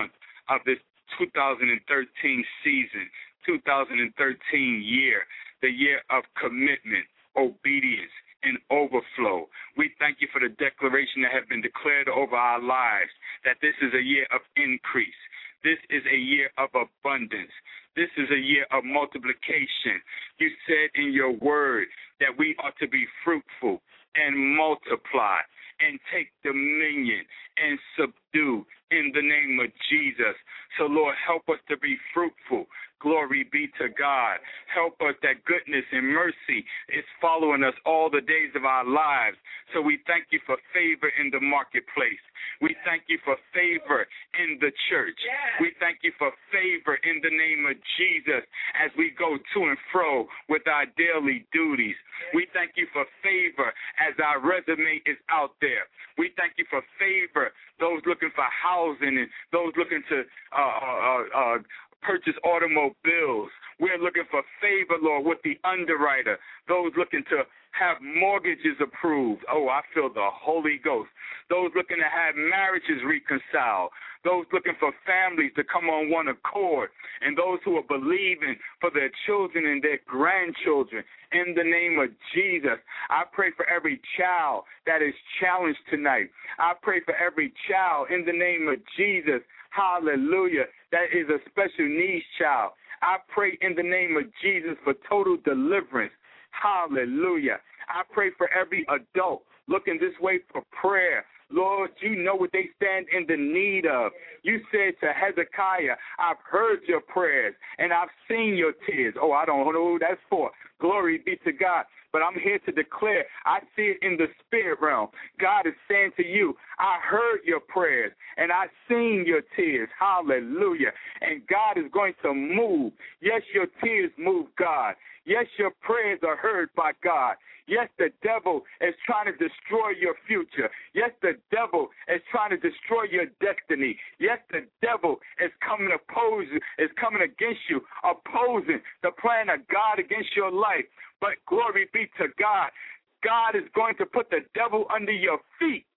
of this two thousand thirteen season, two thousand thirteen year, the year of commitment, obedience, and overflow. We thank you for the declaration that has been declared over our lives, that this is a year of increase. This is a year of abundance. This is a year of multiplication. You said in your word that we ought to be fruitful and multiply and take dominion and subdue in the name of Jesus. So, Lord, help us to be fruitful. Glory be to God. Help us that goodness and mercy is following us all the days of our lives. So we thank you for favor in the marketplace. We thank you for favor in the church. Yes. We thank you for favor in the name of Jesus as we go to and fro with our daily duties. We thank you for favor as our resume is out there. We thank you for favor, those looking for housing and those looking to uh, uh, uh, purchase automobiles. We're looking for favor, Lord, with the underwriter, those looking to have mortgages approved. Oh, I feel the Holy Ghost. Those looking to have marriages reconciled. Those looking for families to come on one accord. And those who are believing for their children and their grandchildren. In the name of Jesus, I pray for every child that is challenged tonight. I pray for every child in the name of Jesus. Hallelujah. That is a special needs child. I pray in the name of Jesus for total deliverance. Hallelujah. I pray for every adult looking this way for prayer. Lord, you know what they stand in the need of. You said to Hezekiah, I've heard your prayers and I've seen your tears. Oh, I don't know who that's for. Glory be to God. But I'm here to declare, I see it in the spirit realm. God is saying to you, I heard your prayers and I've seen your tears. Hallelujah. And God is going to move. Yes, your tears move God. Yes, your prayers are heard by God. Yes, the devil is trying to destroy your future. Yes, the devil is trying to destroy your destiny. Yes, the devil is coming to oppose you, is coming against you, opposing the plan of God against your life. But glory be to God. God is going to put the devil under your feet.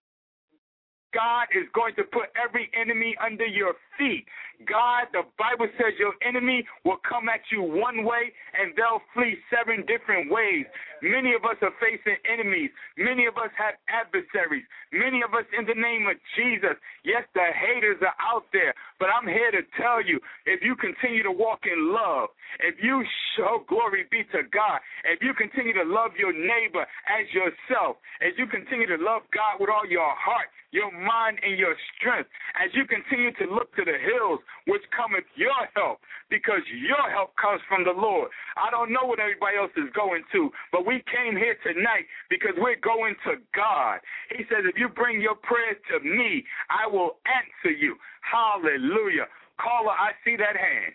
God is going to put every enemy under your feet. God, the Bible says your enemy will come at you one way and they'll flee seven different ways. Many of us are facing enemies. Many of us have adversaries. Many of us in the name of Jesus. Yes, the haters are out there, but I'm here to tell you, if you continue to walk in love, if you show glory be to God, if you continue to love your neighbor as yourself, as you continue to love God with all your heart, your mind, and your strength, as you continue to look to the hills which cometh your help, because your help comes from the Lord. I don't know what everybody else is going to, but we came here tonight because we're going to God. He says, if you bring your prayers to me, I will answer you. Hallelujah. Caller, I see that hand.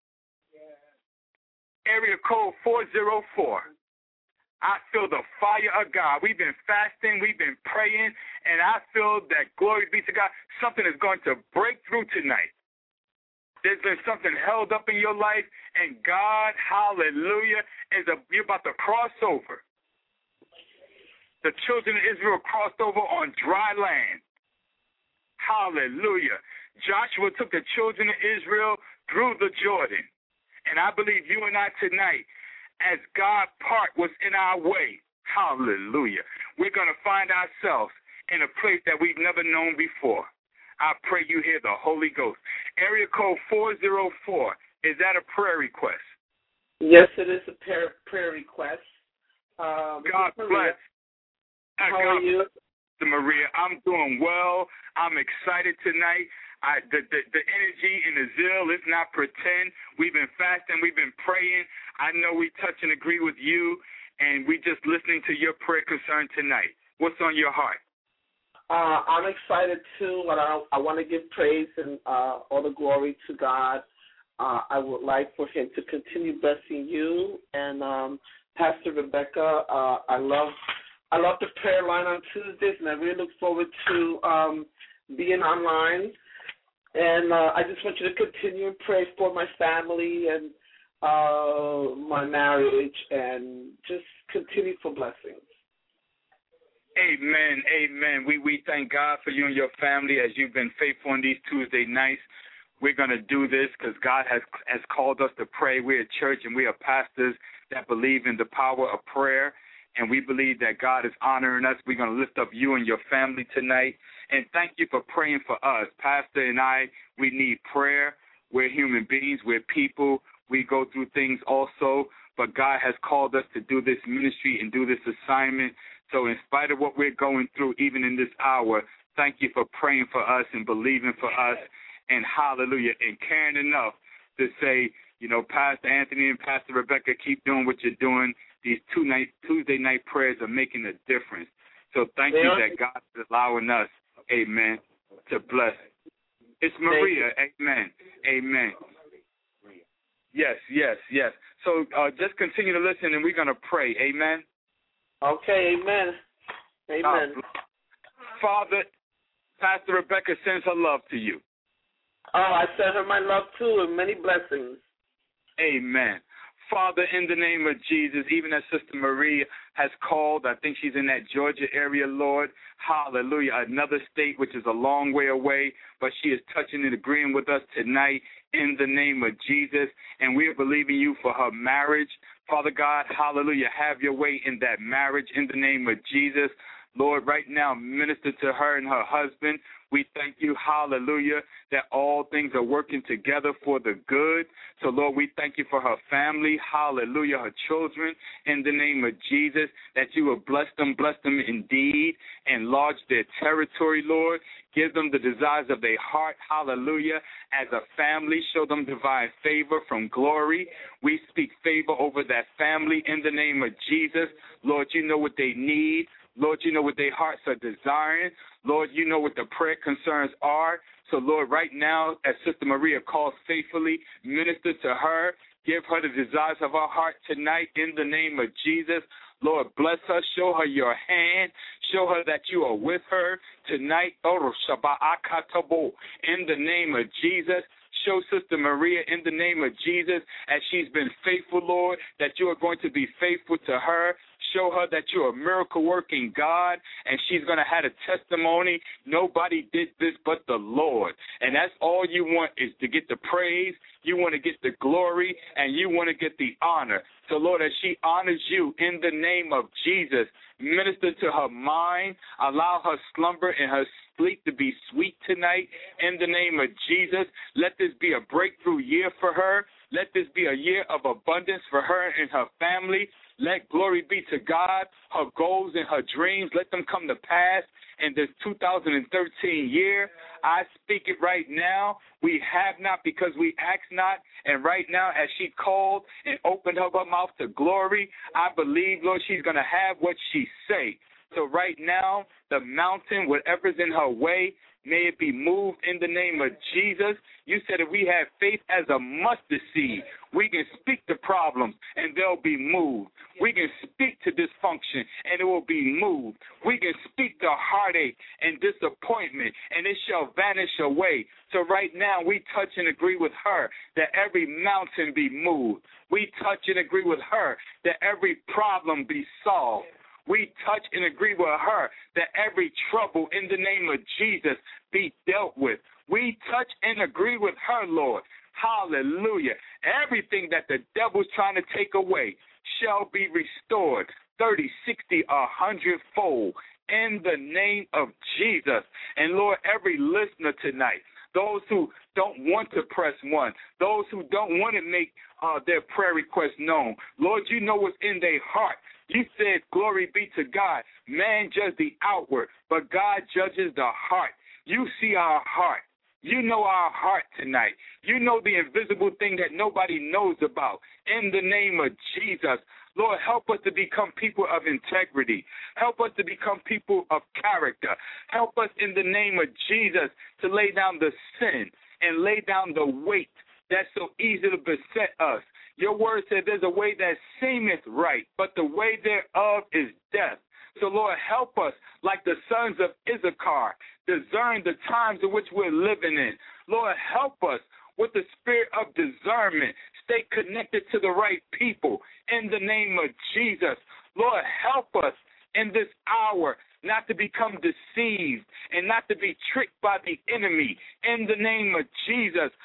Area code four oh four. I feel the fire of God. We've been fasting, we've been praying, and I feel that, glory be to God, something is going to break through tonight. There's been something held up in your life, and God, hallelujah, is a, you're about to cross over. The children of Israel crossed over on dry land. Hallelujah. Joshua took the children of Israel through the Jordan. And I believe you and I tonight, as God part was in our way, hallelujah, we're going to find ourselves in a place that we've never known before. I pray you hear the Holy Ghost. Area code four oh four, is that a prayer request? Yes, it is a prayer, prayer request. Um, God bless. How God are you? bless, Maria, I'm doing well. I'm excited tonight. I, the, the, the energy and the zeal is not pretend. We've been fasting. We've been praying. I know we touch and agree with you, and we just listening to your prayer concern tonight. What's on your heart? Uh, I'm excited, too. And I, I want to give praise and uh, all the glory to God. Uh, I would like for him to continue blessing you. And um, Pastor Rebecca, uh, I love I love the prayer line on Tuesdays, and I really look forward to um, being online. And uh, I just want you to continue and pray for my family and uh, my marriage, and just continue for blessings. Amen, amen. We we thank God for you and your family as you've been faithful on these Tuesday nights. we're going to do this because God has has called us to pray. We're a church and we are pastors that believe in the power of prayer, and we believe that God is honoring us. We're going to lift up you and your family tonight. And thank you for praying for us. Pastor and I, we need prayer. We're human beings. We're people. We go through things also, but God has called us to do this ministry and do this assignment. So in spite of what we're going through, even in this hour, thank you for praying for us and believing for us. And hallelujah, and caring enough to say, you know, Pastor Anthony and Pastor Rebecca, keep doing what you're doing. These two night, Tuesday night prayers are making a difference. So thank you that God is allowing us, amen, to bless. It's Maria, amen, amen. Yes, yes, yes. So uh, just continue to listen, and we're going to pray, amen. Okay, amen. Amen. Uh, Father, Pastor Rebecca sends her love to you. Oh, I send her my love too, and many blessings. Amen. Father, in the name of Jesus, even as Sister Maria has called, I think she's in that Georgia area, Lord. Hallelujah. Another state which is a long way away, but she is touching and agreeing with us tonight in the name of Jesus. And we are believing you for her marriage. Father God, hallelujah, have your way in that marriage in the name of Jesus. Lord, right now, minister to her and her husband. We thank you, hallelujah, that all things are working together for the good. So, Lord, we thank you for her family, hallelujah, her children, in the name of Jesus, that you will bless them, bless them indeed, enlarge their territory, Lord. Give them the desires of their heart, hallelujah. As a family, show them divine favor from glory. We speak favor over that family in the name of Jesus. Lord, you know what they need. Lord, you know what their hearts are desiring. Lord, you know what the prayer concerns are. So, Lord, right now, as Sister Maria calls faithfully, minister to her. Give her the desires of her heart tonight in the name of Jesus. Lord, bless her. Show her your hand. Show her that you are with her tonight. In the name of Jesus. Show Sister Maria in the name of Jesus, as she's been faithful, Lord, that you are going to be faithful to her. Show her that you're a miracle-working God, and she's going to have a testimony. Nobody did this but the Lord. And that's all you want, is to get the praise, you want to get the glory, and you want to get the honor. So, Lord, as she honors you in the name of Jesus, minister to her mind, allow her slumber and her sleep to be sweet tonight in the name of Jesus. Let this be a breakthrough year for her. Let this be a year of abundance for her and her family. Let glory be to God. Her goals and her dreams, let them come to pass in this two thousand thirteen year. I speak it right now. We have not because we ask not. And right now, as she called and opened her mouth to glory, I believe, Lord, she's going to have what she say. So right now, the mountain, whatever's in her way, may it be moved in the name of Jesus. You said if we have faith as a mustard seed, we can speak to problems and they'll be moved. We can speak to dysfunction and it will be moved. We can speak to heartache and disappointment and it shall vanish away. So right now we touch and agree with her that every mountain be moved. We touch and agree with her that every problem be solved. We touch and agree with her that every trouble in the name of Jesus be dealt with. We touch and agree with her, Lord. Hallelujah. Everything that the devil's trying to take away shall be restored thirty, sixty, a hundredfold in the name of Jesus. And, Lord, every listener tonight, those who don't want to press one, those who don't want to make uh, their prayer requests known, Lord, you know what's in their heart. You said, glory be to God. Man judges the outward, but God judges the heart. You see our heart. You know our heart tonight. You know the invisible thing that nobody knows about. In the name of Jesus, Lord, help us to become people of integrity. Help us to become people of character. Help us in the name of Jesus to lay down the sin and lay down the weight that's so easy to beset us. Your word said there's a way that seemeth right, but the way thereof is death. So, Lord, help us, like the sons of Issachar, discern the times in which we're living in. Lord, help us with the spirit of discernment. Stay connected to the right people in the name of Jesus. Lord, help us in this hour not to become deceived and not to be tricked by the enemy in the name of Jesus.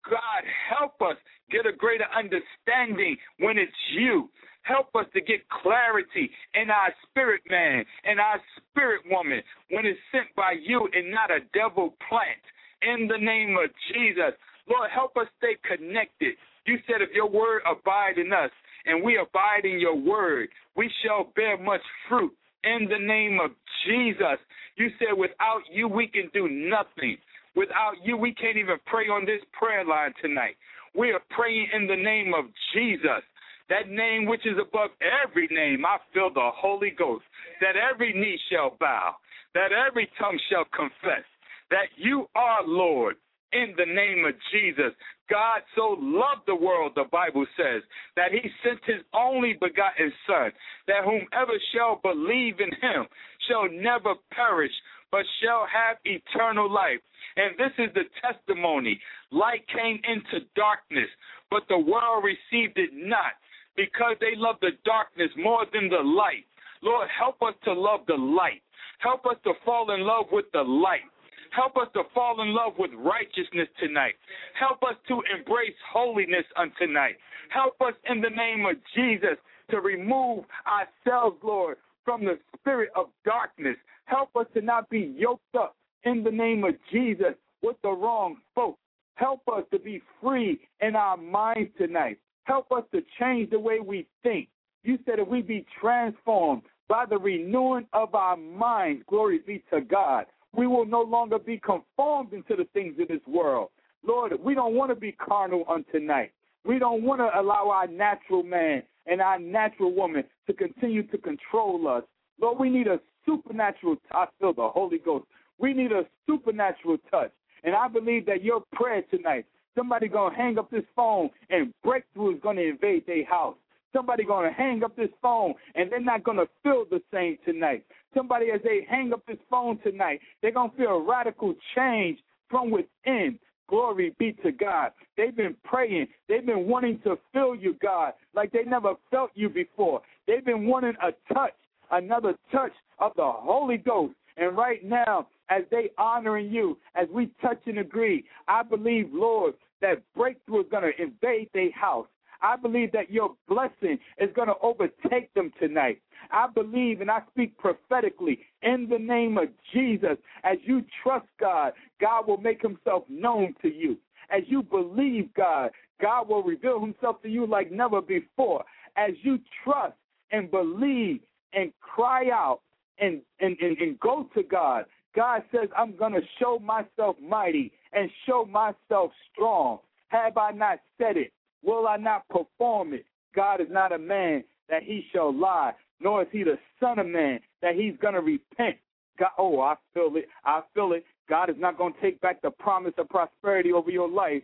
God, help us get a greater understanding when it's you. Help us to get clarity in our spirit man and our spirit woman when it's sent by you and not a devil plant. In the name of Jesus, Lord, help us stay connected. You said if your word abide in us and we abide in your word, we shall bear much fruit. In the name of Jesus, you said without you we can do nothing. Without you we can't even pray on this prayer line tonight. We are praying in the name of Jesus. That name which is above every name, I feel the Holy Ghost, that every knee shall bow, that every tongue shall confess, that you are Lord, in the name of Jesus. God so loved the world, the Bible says, that he sent his only begotten Son, that whomever shall believe in him shall never perish, but shall have eternal life. And this is the testimony. Light came into darkness, but the world received it not, because they love the darkness more than the light. Lord, help us to love the light. Help us to fall in love with the light. Help us to fall in love with righteousness tonight. Help us to embrace holiness on tonight. Help us in the name of Jesus to remove ourselves, Lord, from the spirit of darkness. Help us to not be yoked up in the name of Jesus with the wrong folks. Help us to be free in our minds tonight. Help us to change the way we think. You said if we be transformed by the renewing of our minds, glory be to God, we will no longer be conformed into the things of this world. Lord, we don't want to be carnal on tonight. We don't want to allow our natural man and our natural woman to continue to control us. Lord, we need a supernatural touch. I feel the Holy Ghost. We need a supernatural touch. And I believe that your prayer tonight, somebody going to hang up this phone and breakthrough is going to invade their house. Somebody going to hang up this phone and they're not going to feel the same tonight. Somebody, as they hang up this phone tonight, they're going to feel a radical change from within. Glory be to God. They've been praying. They've been wanting to feel you, God, like they never felt you before. They've been wanting a touch, another touch of the Holy Ghost. And right now, as they honoring you, as we touch and agree, I believe, Lord, that breakthrough is going to invade their house. I believe that your blessing is going to overtake them tonight. I believe, and I speak prophetically in the name of Jesus, as you trust God, God will make himself known to you. As you believe God, God will reveal himself to you like never before. As you trust and believe and cry out and, and, and, and go to God, God says, I'm going to show myself mighty and show myself strong. Have I not said it? Will I not perform it? God is not a man that he shall lie, nor is he the son of man that he's going to repent. God, oh, I feel it. I feel it. God is not going to take back the promise of prosperity over your life.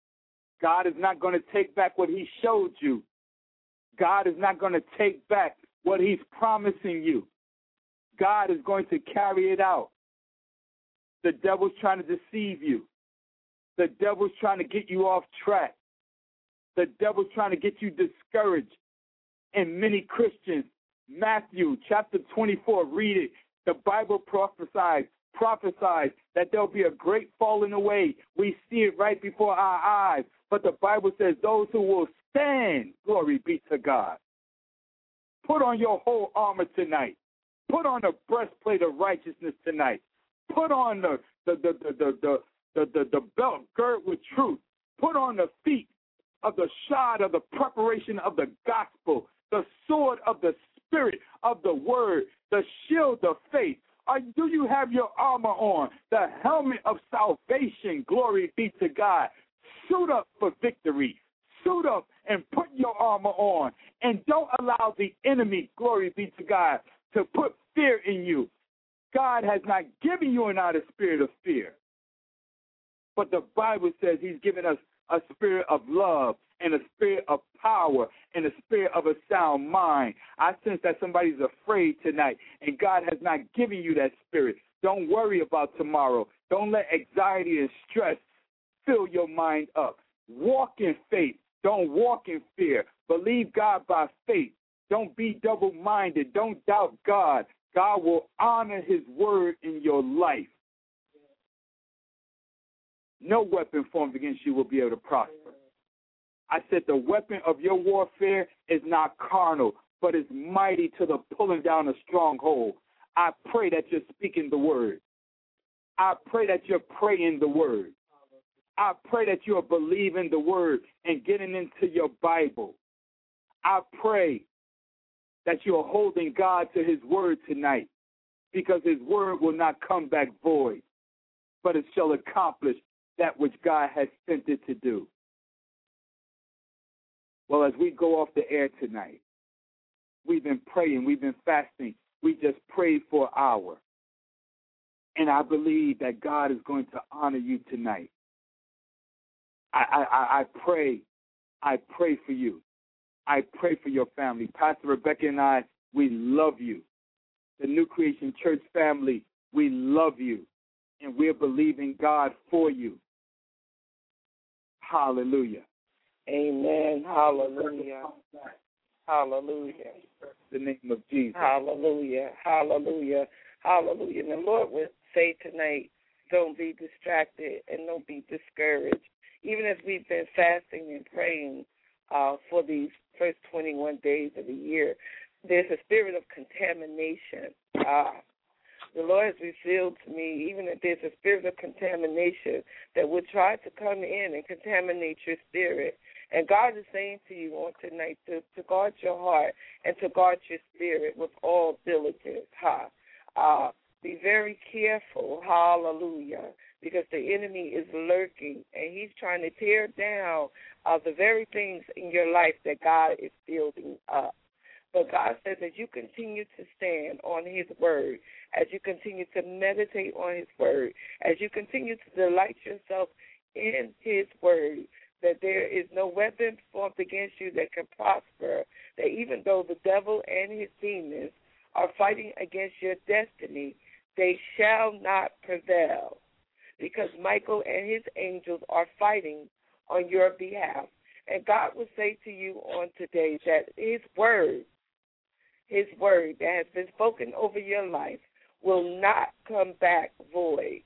God is not going to take back what he showed you. God is not going to take back what he's promising you. God is going to carry it out. The devil's trying to deceive you. The devil's trying to get you off track. The devil's trying to get you discouraged. And many Christians, Matthew chapter twenty-four, read it. The Bible prophesies, prophesies that there'll be a great falling away. We see it right before our eyes. But the Bible says those who will stand, glory be to God. Put on your whole armor tonight. Put on the breastplate of righteousness tonight. Put on the the the the the the, the, the, the belt girt with truth. Put on the feet of the shod of the preparation of the gospel, the sword of the spirit of the word, the shield of faith. Or do you have your armor on? The helmet of salvation, glory be to God. Suit up for victory. Suit up and put your armor on. And don't allow the enemy, glory be to God, to put fear in you. God has not given you and not a spirit of fear. But the Bible says he's given us a spirit of love and a spirit of power and a spirit of a sound mind. I sense that somebody's afraid tonight, and God has not given you that spirit. Don't worry about tomorrow. Don't let anxiety and stress fill your mind up. Walk in faith. Don't walk in fear. Believe God by faith. Don't be double-minded. Don't doubt God. God will honor his word in your life. no weapon formed against you will be able to prosper. I said the weapon of your warfare is not carnal, but is mighty to the pulling down of stronghold. I pray that you're speaking the word. I pray that you're praying the word. I pray that you are believing the word and getting into your Bible. I pray that you are holding God to his word tonight, because his word will not come back void, but it shall accomplish that which God has sent it to do. Well, as we go off the air tonight, we've been praying, we've been fasting. We just prayed for an hour. And I believe that God is going to honor you tonight. I, I, I pray, I pray for you. I pray for your family. Pastor Rebecca and I, we love you. The New Creation Church family, we love you. And we're believing God for you. Hallelujah. Amen. Hallelujah. Hallelujah. In the name of Jesus. Hallelujah. Hallelujah. Hallelujah. And the Lord would say tonight, don't be distracted and don't be discouraged. Even as we've been fasting and praying uh, for these first twenty-one days of the year, there's a spirit of contamination. Uh, the Lord has revealed to me even that there's a spirit of contamination that would try to come in and contaminate your spirit. And God is saying to you on tonight to, to guard your heart and to guard your spirit with all diligence. Ha. Uh, be very careful, hallelujah, because the enemy is lurking and he's trying to tear down uh, the very things in your life that God is building up. But God says as you continue to stand on his word, as you continue to meditate on his word, as you continue to delight yourself in his word, that there is no weapon formed against you that can prosper, that even though the devil and his demons are fighting against your destiny, they shall not prevail, because Michael and his angels are fighting on your behalf. And God will say to you on today that his word, his word that has been spoken over your life will not come back void.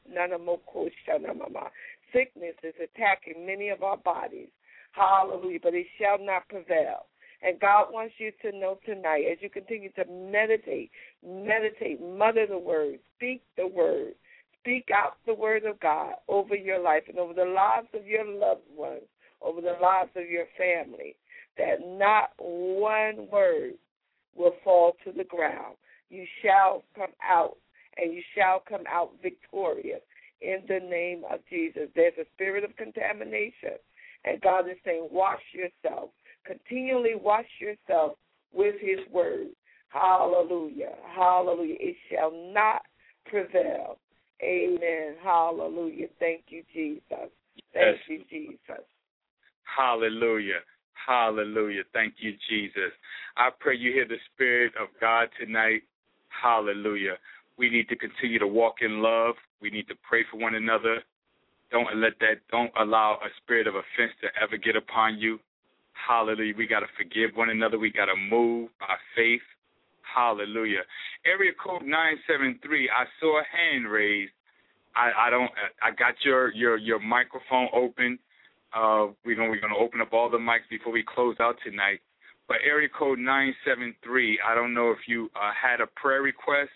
Sickness is attacking many of our bodies. Hallelujah. But it shall not prevail. And God wants you to know tonight, as you continue to meditate, meditate, mutter the word, speak the word, speak out the word of God over your life and over the lives of your loved ones, over the lives of your family, that not one word will fall to the ground. You shall come out, and you shall come out victorious in the name of Jesus. There's a spirit of contamination, and God is saying, wash yourself. Continually wash yourself with his word. Hallelujah. Hallelujah. It shall not prevail. Amen. Hallelujah. Thank you, Jesus. Thank yes. you, Jesus. Hallelujah. Hallelujah. Thank you, Jesus. I pray you hear the Spirit of God tonight. Hallelujah. We need to continue to walk in love. We need to pray for one another. Don't let that, don't allow a spirit of offense to ever get upon you. Hallelujah. We got to forgive one another. We got to move by faith. Hallelujah. Area code nine seven three, I saw a hand raised. I, I don't, I got your, your, your microphone open. Uh, we're going we're going to open up all the mics before we close out tonight. But area code nine seven three, I don't know if you uh, had a prayer request.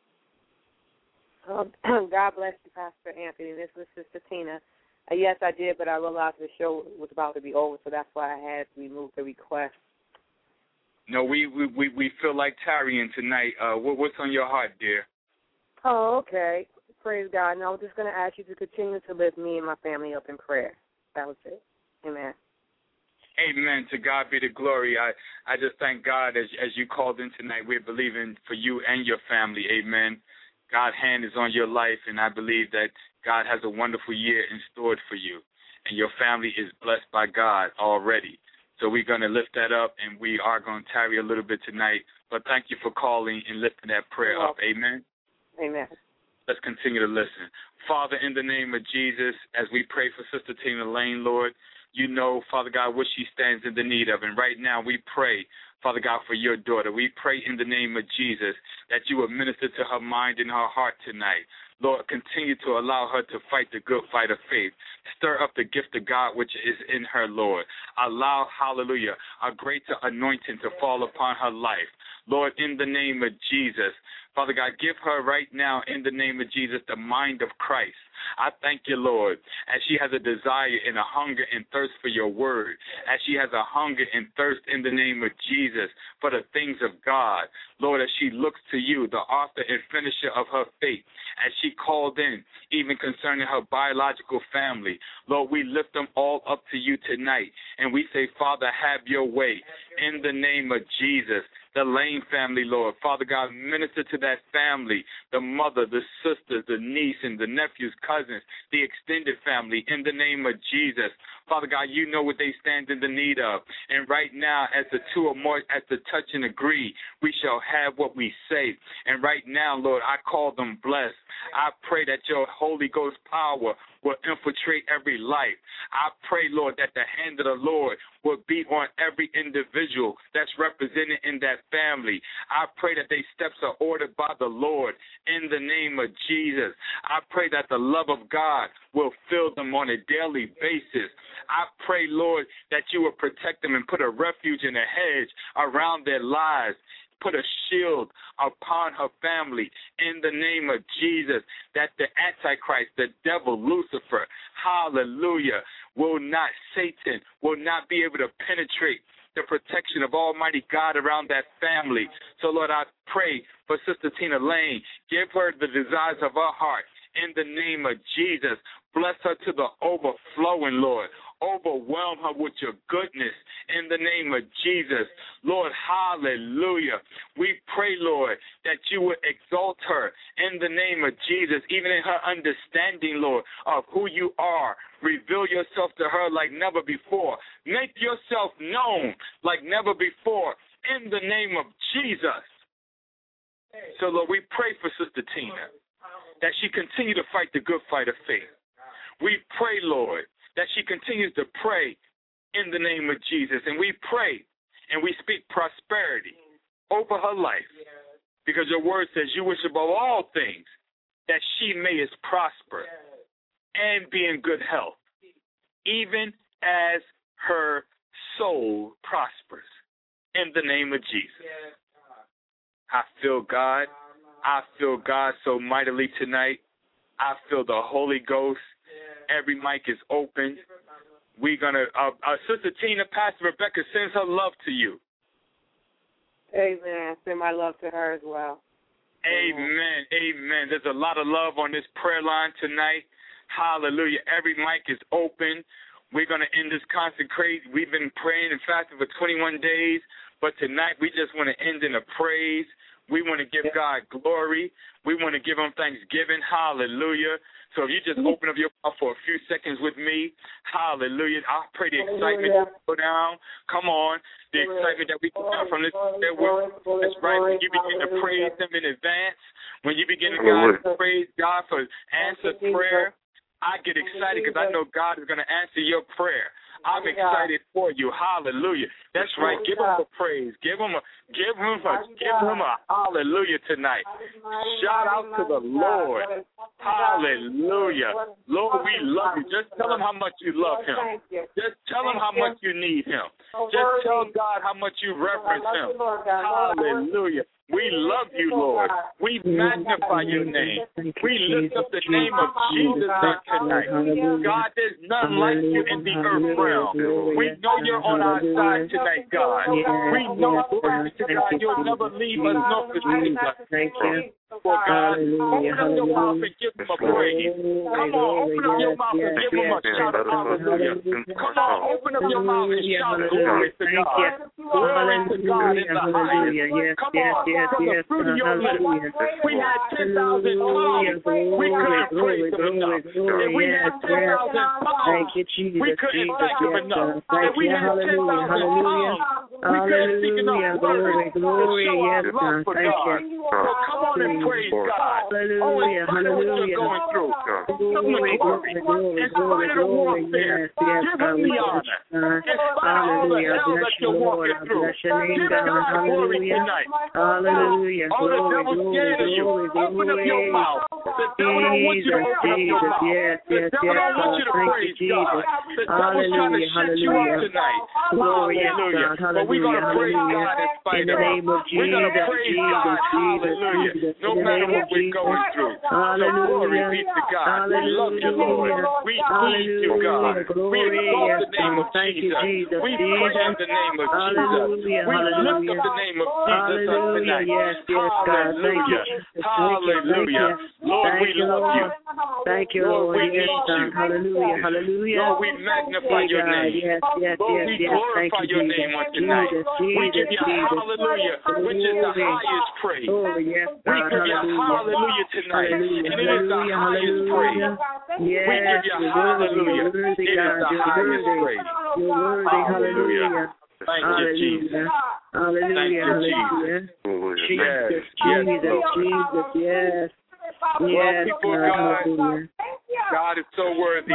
Um, God bless you, Pastor Anthony. This was Sister Tina. Uh, yes, I did, but I realized the show was about to be over, so that's why I had to remove the request. No, we we, we, we feel like tarrying tonight. Uh, what, what's on your heart, dear? Oh, okay. Praise God. And I was just going to ask you to continue to lift me and my family up in prayer. That was it. Amen. Amen. To God be the glory. I, I just thank God as as you called in tonight. We're believing for you and your family. Amen. God's hand is on your life, and I believe that God has a wonderful year in store for you, and your family is blessed by God already. So we're going to lift that up, and we are going to tarry a little bit tonight. But thank you for calling and lifting that prayer up. Amen. Amen. Let's continue to listen. Father, in the name of Jesus, as we pray for Sister Tina Lane, Lord, you know, Father God, what she stands in the need of. And right now we pray, Father God, for your daughter. We pray in the name of Jesus that you will minister to her mind and her heart tonight. Lord, continue to allow her to fight the good fight of faith. stir up the gift of God which is in her, Lord. Allow, hallelujah, a greater anointing to fall upon her life. Lord, in the name of Jesus, Father God, give her right now, in the name of Jesus, the mind of Christ. I thank you, Lord, as she has a desire and a hunger and thirst for your word, as she has a hunger and thirst in the name of Jesus for the things of God. Lord, as she looks to you, the author and finisher of her faith, as she called in, even concerning her biological family. Lord, we lift them all up to you tonight, and we say, Father, have your way in the name of Jesus. The Lane family, Lord. Father God, minister to that family, the mother, the sisters, the niece, and the nephews, cousins, the extended family, in the name of Jesus. Father God, you know what they stand in the need of. And right now, as the two or more, as the touch and agree, we shall have what we say. And right now, Lord, I call them blessed. I pray that your Holy Ghost power will infiltrate every life. I pray, Lord, that the hand of the Lord will be on every individual that's represented in that family. I pray that their steps are ordered by the Lord in the name of Jesus. I pray that the love of God will fill them on a daily basis. I pray, Lord, that you will protect them and put a refuge and a hedge around their lives. Put a shield upon her family in the name of Jesus, that the Antichrist, the devil, Lucifer, hallelujah, will not, Satan, will not be able to penetrate the protection of Almighty God around that family. So, Lord, I pray for Sister Tina Lane. Give her the desires of her heart in the name of Jesus. Bless her to the overflowing, Lord. Overwhelm her with your goodness in the name of Jesus. Lord, hallelujah. We pray, Lord, that you would exalt her in the name of Jesus, even in her understanding, Lord, of who you are. Reveal yourself to her like never before. Make yourself known like never before in the name of Jesus. So, Lord, we pray for Sister Tina, that she continue to fight the good fight of faith. We pray, Lord, that she continues to pray in the name of Jesus. And we pray and we speak prosperity over her life, because your word says you wish above all things that she may prosper and be in good health, even as her soul prospers, in the name of Jesus. I feel God. I feel God so mightily tonight. I feel the Holy Ghost. Every mic is open. We're going to, uh, uh, Sister Tina, Pastor Rebecca sends her love to you. Amen. Send my love to her as well. Amen. Amen. There's a lot of love on this prayer line tonight. Hallelujah. Every mic is open. We're going to end this consecrate. We've been praying and fasting for twenty-one days, but tonight we just want to end in a praise. We want to give God glory. We want to give him thanksgiving. Hallelujah. So if you just open up your mouth for a few seconds with me, hallelujah. I pray the excitement to go down. Come on. The excitement that we can have from this. That's right. When you begin to praise him in advance, when you begin to God, praise God for answered prayer, I get excited because I know God is going to answer your prayer. I'm excited for you. Hallelujah. That's right. Give him a praise. Give him a give him a give him a hallelujah tonight. Shout out to the Lord. Hallelujah. Lord, we love you. Just tell him how much you love him. Just tell him how much you need him. Just tell God how much you reverence him. Hallelujah. We love you, Lord. We magnify your name. We lift up the name of Jesus tonight. God, there's none like you in the earth realm. We know you're on our side tonight, God. We know, glory to God, you'll never leave us nor forsake us. Thank you. For God, open up your mouth and give him a praise. Come on, open up your mouth and give him a shout of hallelujah. Come on, open up your mouth and shout glory to God. Glory to God in the highest. Come on, from the fruit of your lips. We had ten thousand tongues. We couldn't praise him enough. And we had ten thousand tongues. We couldn't thank him enough. And we had ten thousand tongues. We couldn't speak enough words to show our love for God. So come on and praise God. Hallelujah. Oh, in spite of what you're going through, give him the glory. In spite of the warfare, give him the honor. In spite of all the hell that you're walking through, give God glory tonight. Hallelujah. Oh, the devil's scared of you. Open up your mouth. The devil don't want you to open up your mouth. The devil don't want you to praise God. The devil's trying to shut you up tonight. Hallelujah. But we're going to praise God in spite of it. We're going to praise God. Hallelujah. No matter what we're going through. So glory be to God. We love you, Lord. We need you, God. We exalt the name of Jesus. We praise the name of Jesus. We lift up the name of Jesus on tonight. Hallelujah. Hallelujah. Lord, we love you. Thank you, Lord. We need you. Hallelujah. Hallelujah. Lord, we magnify your name. Yes, yes, Lord, yes, we yes. glorify your name on tonight. We give you hallelujah, which is the highest praise. Oh, yes, We give you hallelujah tonight, and it is the highest praise. We give you hallelujah. It is the highest praise. Hallelujah. Thank you, Jesus. Hallelujah. Hallelujah. Jesus, Jesus, Jesus, yes. Well, people of God, God is so worthy.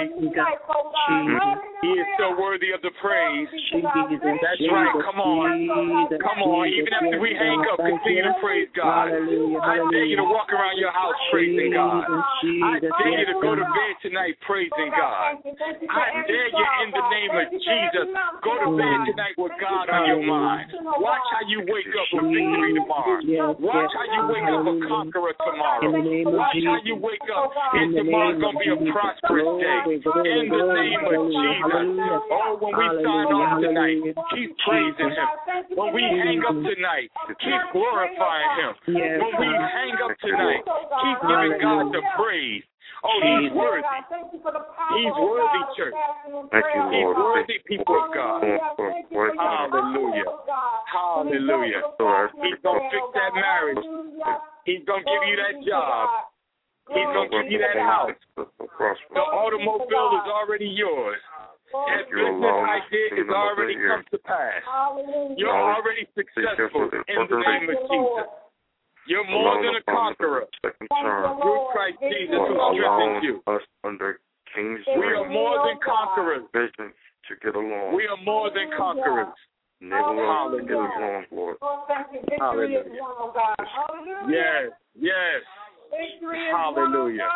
He is so worthy of the praise. That's right. Come on. Come on. Even after we hang up, continue to praise God. I dare you to walk around your house praising God. I dare you to go to bed tonight praising God. I dare you in the name of Jesus, go to bed tonight with God on your mind. Watch how you wake up with victory tomorrow. Watch how you wake up a conqueror tomorrow. Watch how you wake up and tomorrow's going to be a prosperous day. In the name of Jesus. Oh, when we sign off tonight, keep praising him. When we hang up tonight, keep glorifying him. When we hang up tonight, keep giving God the praise. Oh, he's worthy. He's worthy, church. Thank you, Lord. He's worthy, people of God. Hallelujah. Hallelujah. He's going to fix that marriage. He's going to give you that job. He's going to give you that house. The automobile is already yours. That business idea is already come to pass. You're already successful in the name of Jesus. You're more than a conqueror. Through Christ Jesus who strengthens you. We are more than conquerors. To get along. We are more than conquerors. Hallelujah. Hallelujah. Yes, yes. Hallelujah.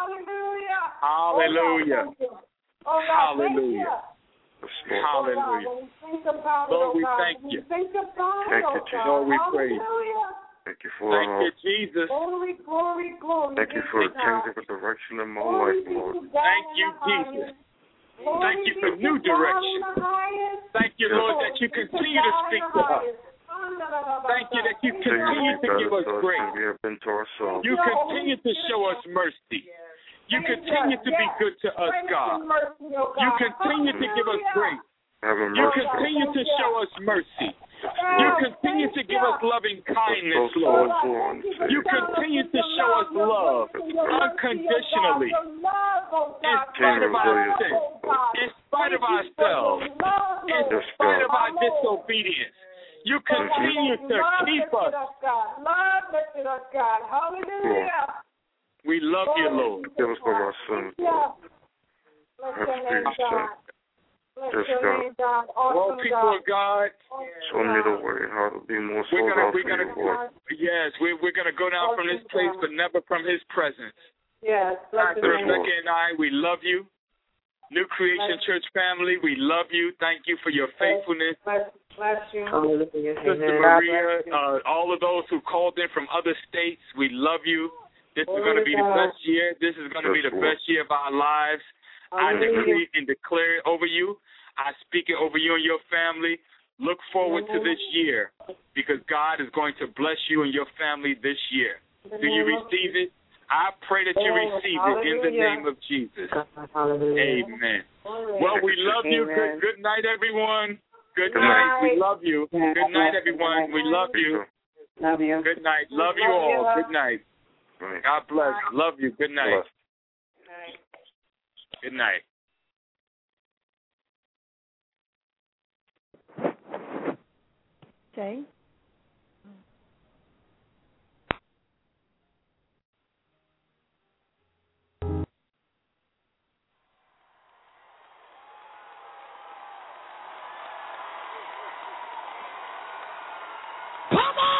Hallelujah. Hallelujah. Hallelujah. Lord, we thank you. Thank you, Jesus. Lord, we praise you. Thank you for Thank you, Jesus. Glory, glory, glory. Thank you for changing the direction of my life, Lord. Thank you, Jesus. Thank you for new direction. Thank you, Lord, that you continue to speak to us. Thank you that you continue to give us grace. You continue to show us mercy. You continue to be good to us, God. You continue to give us grace. You continue to show us mercy. You continue to give us loving kindness, Lord. You continue to show us love unconditionally, in spite of our sin, in spite of ourselves, in spite of our disobedience. You continue to keep us. We love you, Lord. Give us for our sins, Lord. Yes, God. Well, people of God, show me the way how to be more we're sold gonna, out we're for gonna, you, Lord. yes, we're, we're going to go down from this place, but never from his presence. Yes, Pastor Rebecca and I, we love you. New Creation Church family, we love you. Thank you for your faithfulness. Bless you. Sister Maria, uh, all of those who called in from other states, we love you. This is going to be the best year. This is going to be the best year of our lives. I decree and declare it over you. I speak it over you and your family. Look forward to this year because God is going to bless you and your family this year. Do you receive it? I pray that you receive it in the name of Jesus. Amen. Well, we love you. Good, good night, everyone. Good night. We love you. Good night, everyone. We love you. Love you. Good night. Love you all. Good night. God bless. Love you. Good night. Good night. Jay? Come on.